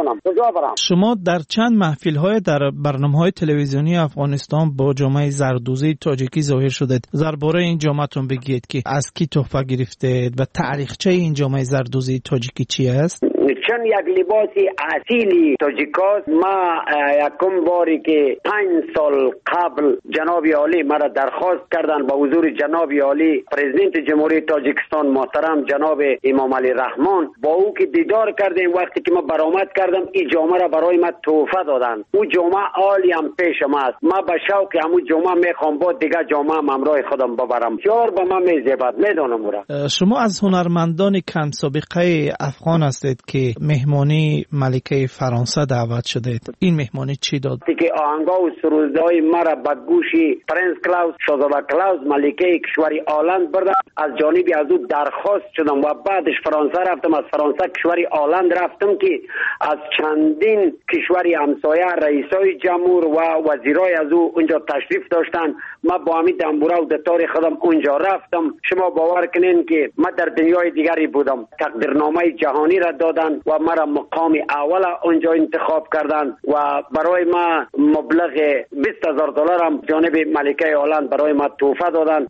برم. شما در چند محفل در برنامه‌های تلویزیونی افغانستان با جامعه زردوزی تاجیکی ظاهر شدید. درباره این جامعه‌تون بگید که از کی تحفه گرفتید و تاریخچه این جامعه زردوزی تاجیکی چی است؟ چون یک لباسی اصیلی تاجیکاست. ما یکم باری که 5 سال قبل جناب عالی مرا درخواست کردن با حضور جناب عالی پرزیدنت جمهوری تاجیکستان محترم جناب امام علی رحمان، با او که دیدار کردیم. وقتی که ما برآمد کردم این جامعه را برای ما تحفه دادن. او جامعه عالی هم پیش ما است. ما به شوق همون جامعه میخوام با دیگه جامعه همراه خودم ببرم. چهار به ما میزیبد میدونم او را. شما از هنرمندان کم سابقه افغان هستید که مهمانی ملکه فرانسه دعوت شدید. این مهمانی چی داد؟ که آهنگا و سرودهای مرا به گوشی پرنس کلاوس شاهزاده کلاوس ملکه کشوری آلند بردم. از جانبی از او درخواست شدم و بعدش فرانسه رفتم. از فرانسه کشوری آلند رفتم که از چندین کشوری همسایه رئیسای جمهور و وزیرای از او اونجا تشریف داشتن. ما با همین دنبوره و دتار خودم اونجا رفتم. شما باور کنین که ما در دنیای دیگری بودم. تقدیرنامه جهانی را دادن و مرا مقام اول اونجا انتخاب کردن و برای ما مبلغ $20,000 هم جانب ملکه هلند برای ما تحفه دادن.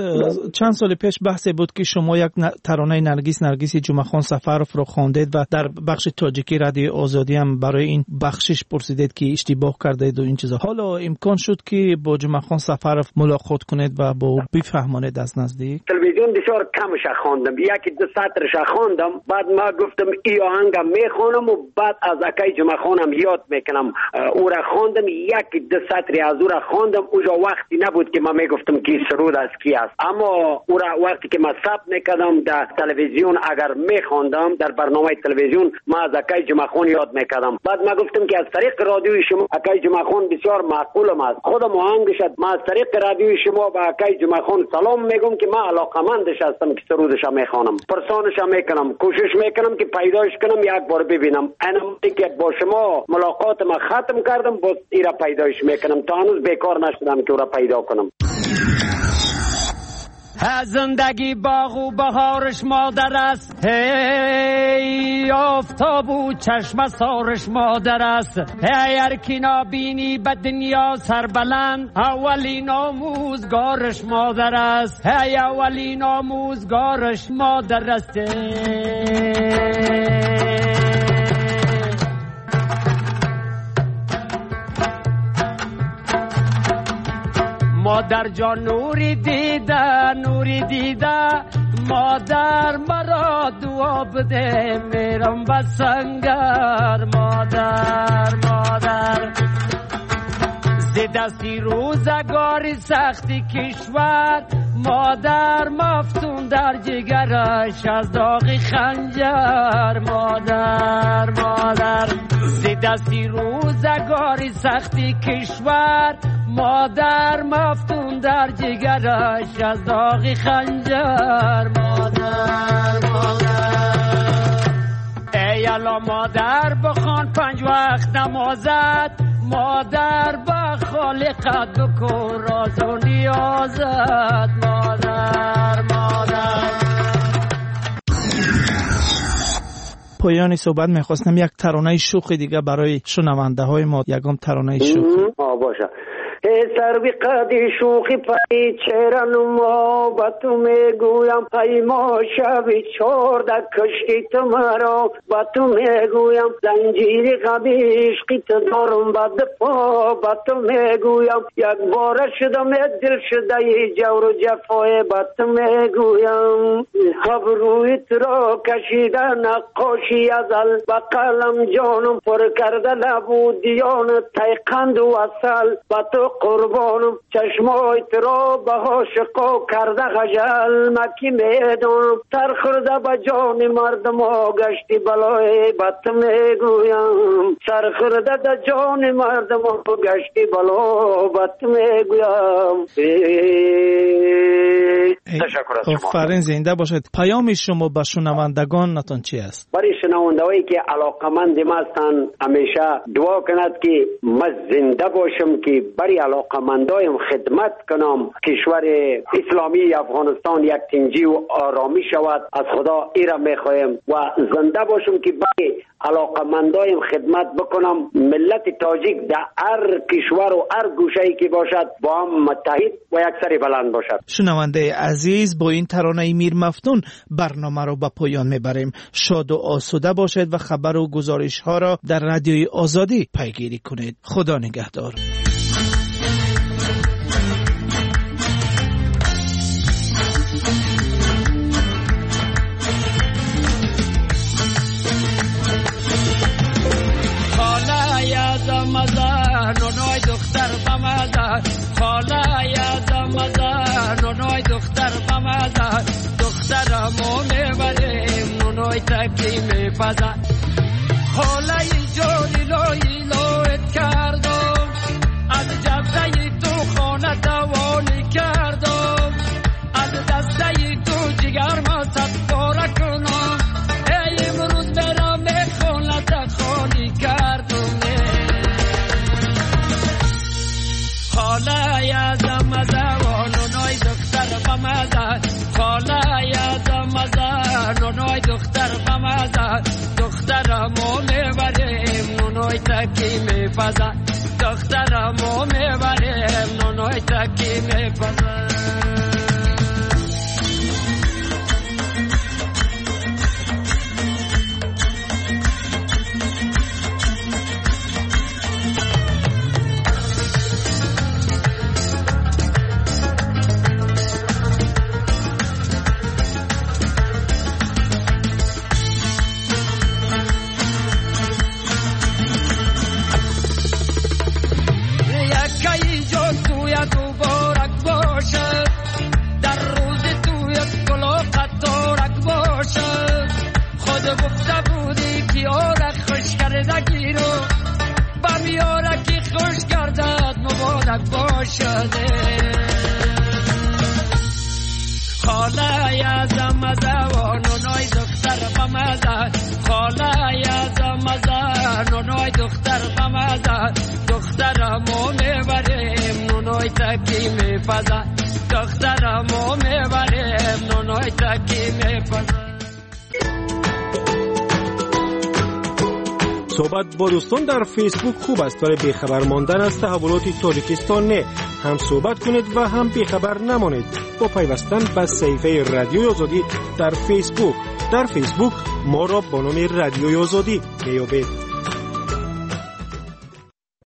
چند سال پیش بحثی بود که شما یک ترانه نرگس جمعخان سفرف رو خواندید و در بخش تاجیکی رادیو آزادی هم برای این بخشش پرسیدید که اشتباه کردید و این چیزا. حالا امکان شد که با جمعخان سفرف ملاقات کنید و با او بفهمانید از نزدیک؟ تلویزیون بسیار کمش خواندم، یکی دو سطرش خواندم. بعد ما گفتم ای آهنگ آهنگ میخونم و بعد از اکای جمعه خانم یاد میکنم. او را خواندم، یک دو سطری از او را خواندم. اوجا وقتی نبود که من میگفتم که سرود از کی است، اما او را وقتی که من ثبت میکردم در تلویزیون اگر میخواندم در برنامه تلویزیون، من از اکای جمعه خان یاد میکردم. بعد من گفتم که از طریق رادیوی شما اکای جمعه خان بسیار معقولم است، خودم آهنگ شد. من از طریق رادیوی شما به اکای جمعه خان سلام میگم که من علاقمندش هستم که سرودش میخوانم، پرسانش میکنم، کوشش میکنم که پیداش کنم یک بار ببینم. اینم که با شما ملاقات ما ختم کردم، باز ایرا پیداش میکنم، تا هنوز بیکار نشدم که او را پیدا کنم. زندگی باغ و بهارش مادر است، هی آفتاب و چشم سارش مادر است. هی هر کی نابینی به دنیا سربلند، اولین آموزگارش مادر است. هی اولین آموزگارش مادر است. مادر جان نوری دیده مادر مرا دعا بده، میرم به سنگر مادر دستی روزگاری سختی کشور، مادر مفتون در جگرش از داغ خنجر مادر دستی روزگاری سختی کشور، مادر مفتون در جگرش از داغ خنجر مادر ای الا مادر بخوان 5 وقت نمازت، مادر با خالقت بکن راز و نیازت مادر پایان صحبت میخواستم یک ترانه شوخی دیگه برای شنونده های ما، یکم ترانه شوخی باشه. سروی قدی شوخی پای چرا ما با تو میگویم، پای ما شبی چورده کشتی تو مرا با تو میگویم، زنجیری غبی عشقی تو دارم با دفا با تو میگویم، یک بار شدم دل شده جور و جفای با تو میگویم، خب روی تو را کشیده نقاشی ازل با قلم جانم پر کرده لبودیان تیقند و اصل، با تو قربانم چشمای ترا به عاشقا کرده خجل، مکی میدانم تر خورده به جان مردم ها گشتی بلای بط میگویم، سر خورده به جان مردم ها گشتی بلا بط میگویم. تشکر از شما. آفرین، زنده باشید. پیام شما به شنوندگان نتون چی است؟ برای شنوندهایی که علاقمند ما هستند همیشه دعا کند که من زنده باشم که برای علاقمندایم خدمت کنم، کشور اسلامی افغانستان یک تنجی و آرامی شود. از خدا ایره میخوایم و زنده باشم که برای علاقمندایم خدمت بکنم. ملت تاجیک در هر کشور و هر گوشه‌ای که باشد با هم متحد و یک سر بلند باشد. شنونده عزیز، با این ترانه میر مفتون برنامه رو به پایان میبریم. شاد و آسوده باشید و خبر و گزارش ها را در رادیوی آزادی پیگیری کنید. خدا نگهدار. نونای دختر بمزه، خاله یادم مزه، نونای دختر بمزه، دخترمو میبریم نونای تکی میپزه، خاله جانی لای لایت کردم، از جبزه تو خانه دوانی کردم، از دسته تو جگر ما صد باره کنم، ای امروز برم خانه خالی کردم. خاله یادم مزه و نونای دختر بمزه، خاله یادم مزه نونای دختر بمزه، دخترمو میبریم نونای تکی میپزه، دخترمو میبریم نونای تکی میپزه. سگو شده خاله یازم مزه و نونای دختر بمزه خاله یازم مزه نونای دختر بمزه دخترمو میبریم نونای تکی میپزه دخترمو میبریم نونای تکی میپزه. صحبت با دوستان در فیسبوک خوب است ولی بیخبر ماندن از تحولات تاجیکستان نه. هم صحبت کنید و هم بیخبر نمانید با پیوستن به صفحه رادیوی آزادی در فیسبوک. در فیسبوک ما را با نام رادیوی آزادی میابید.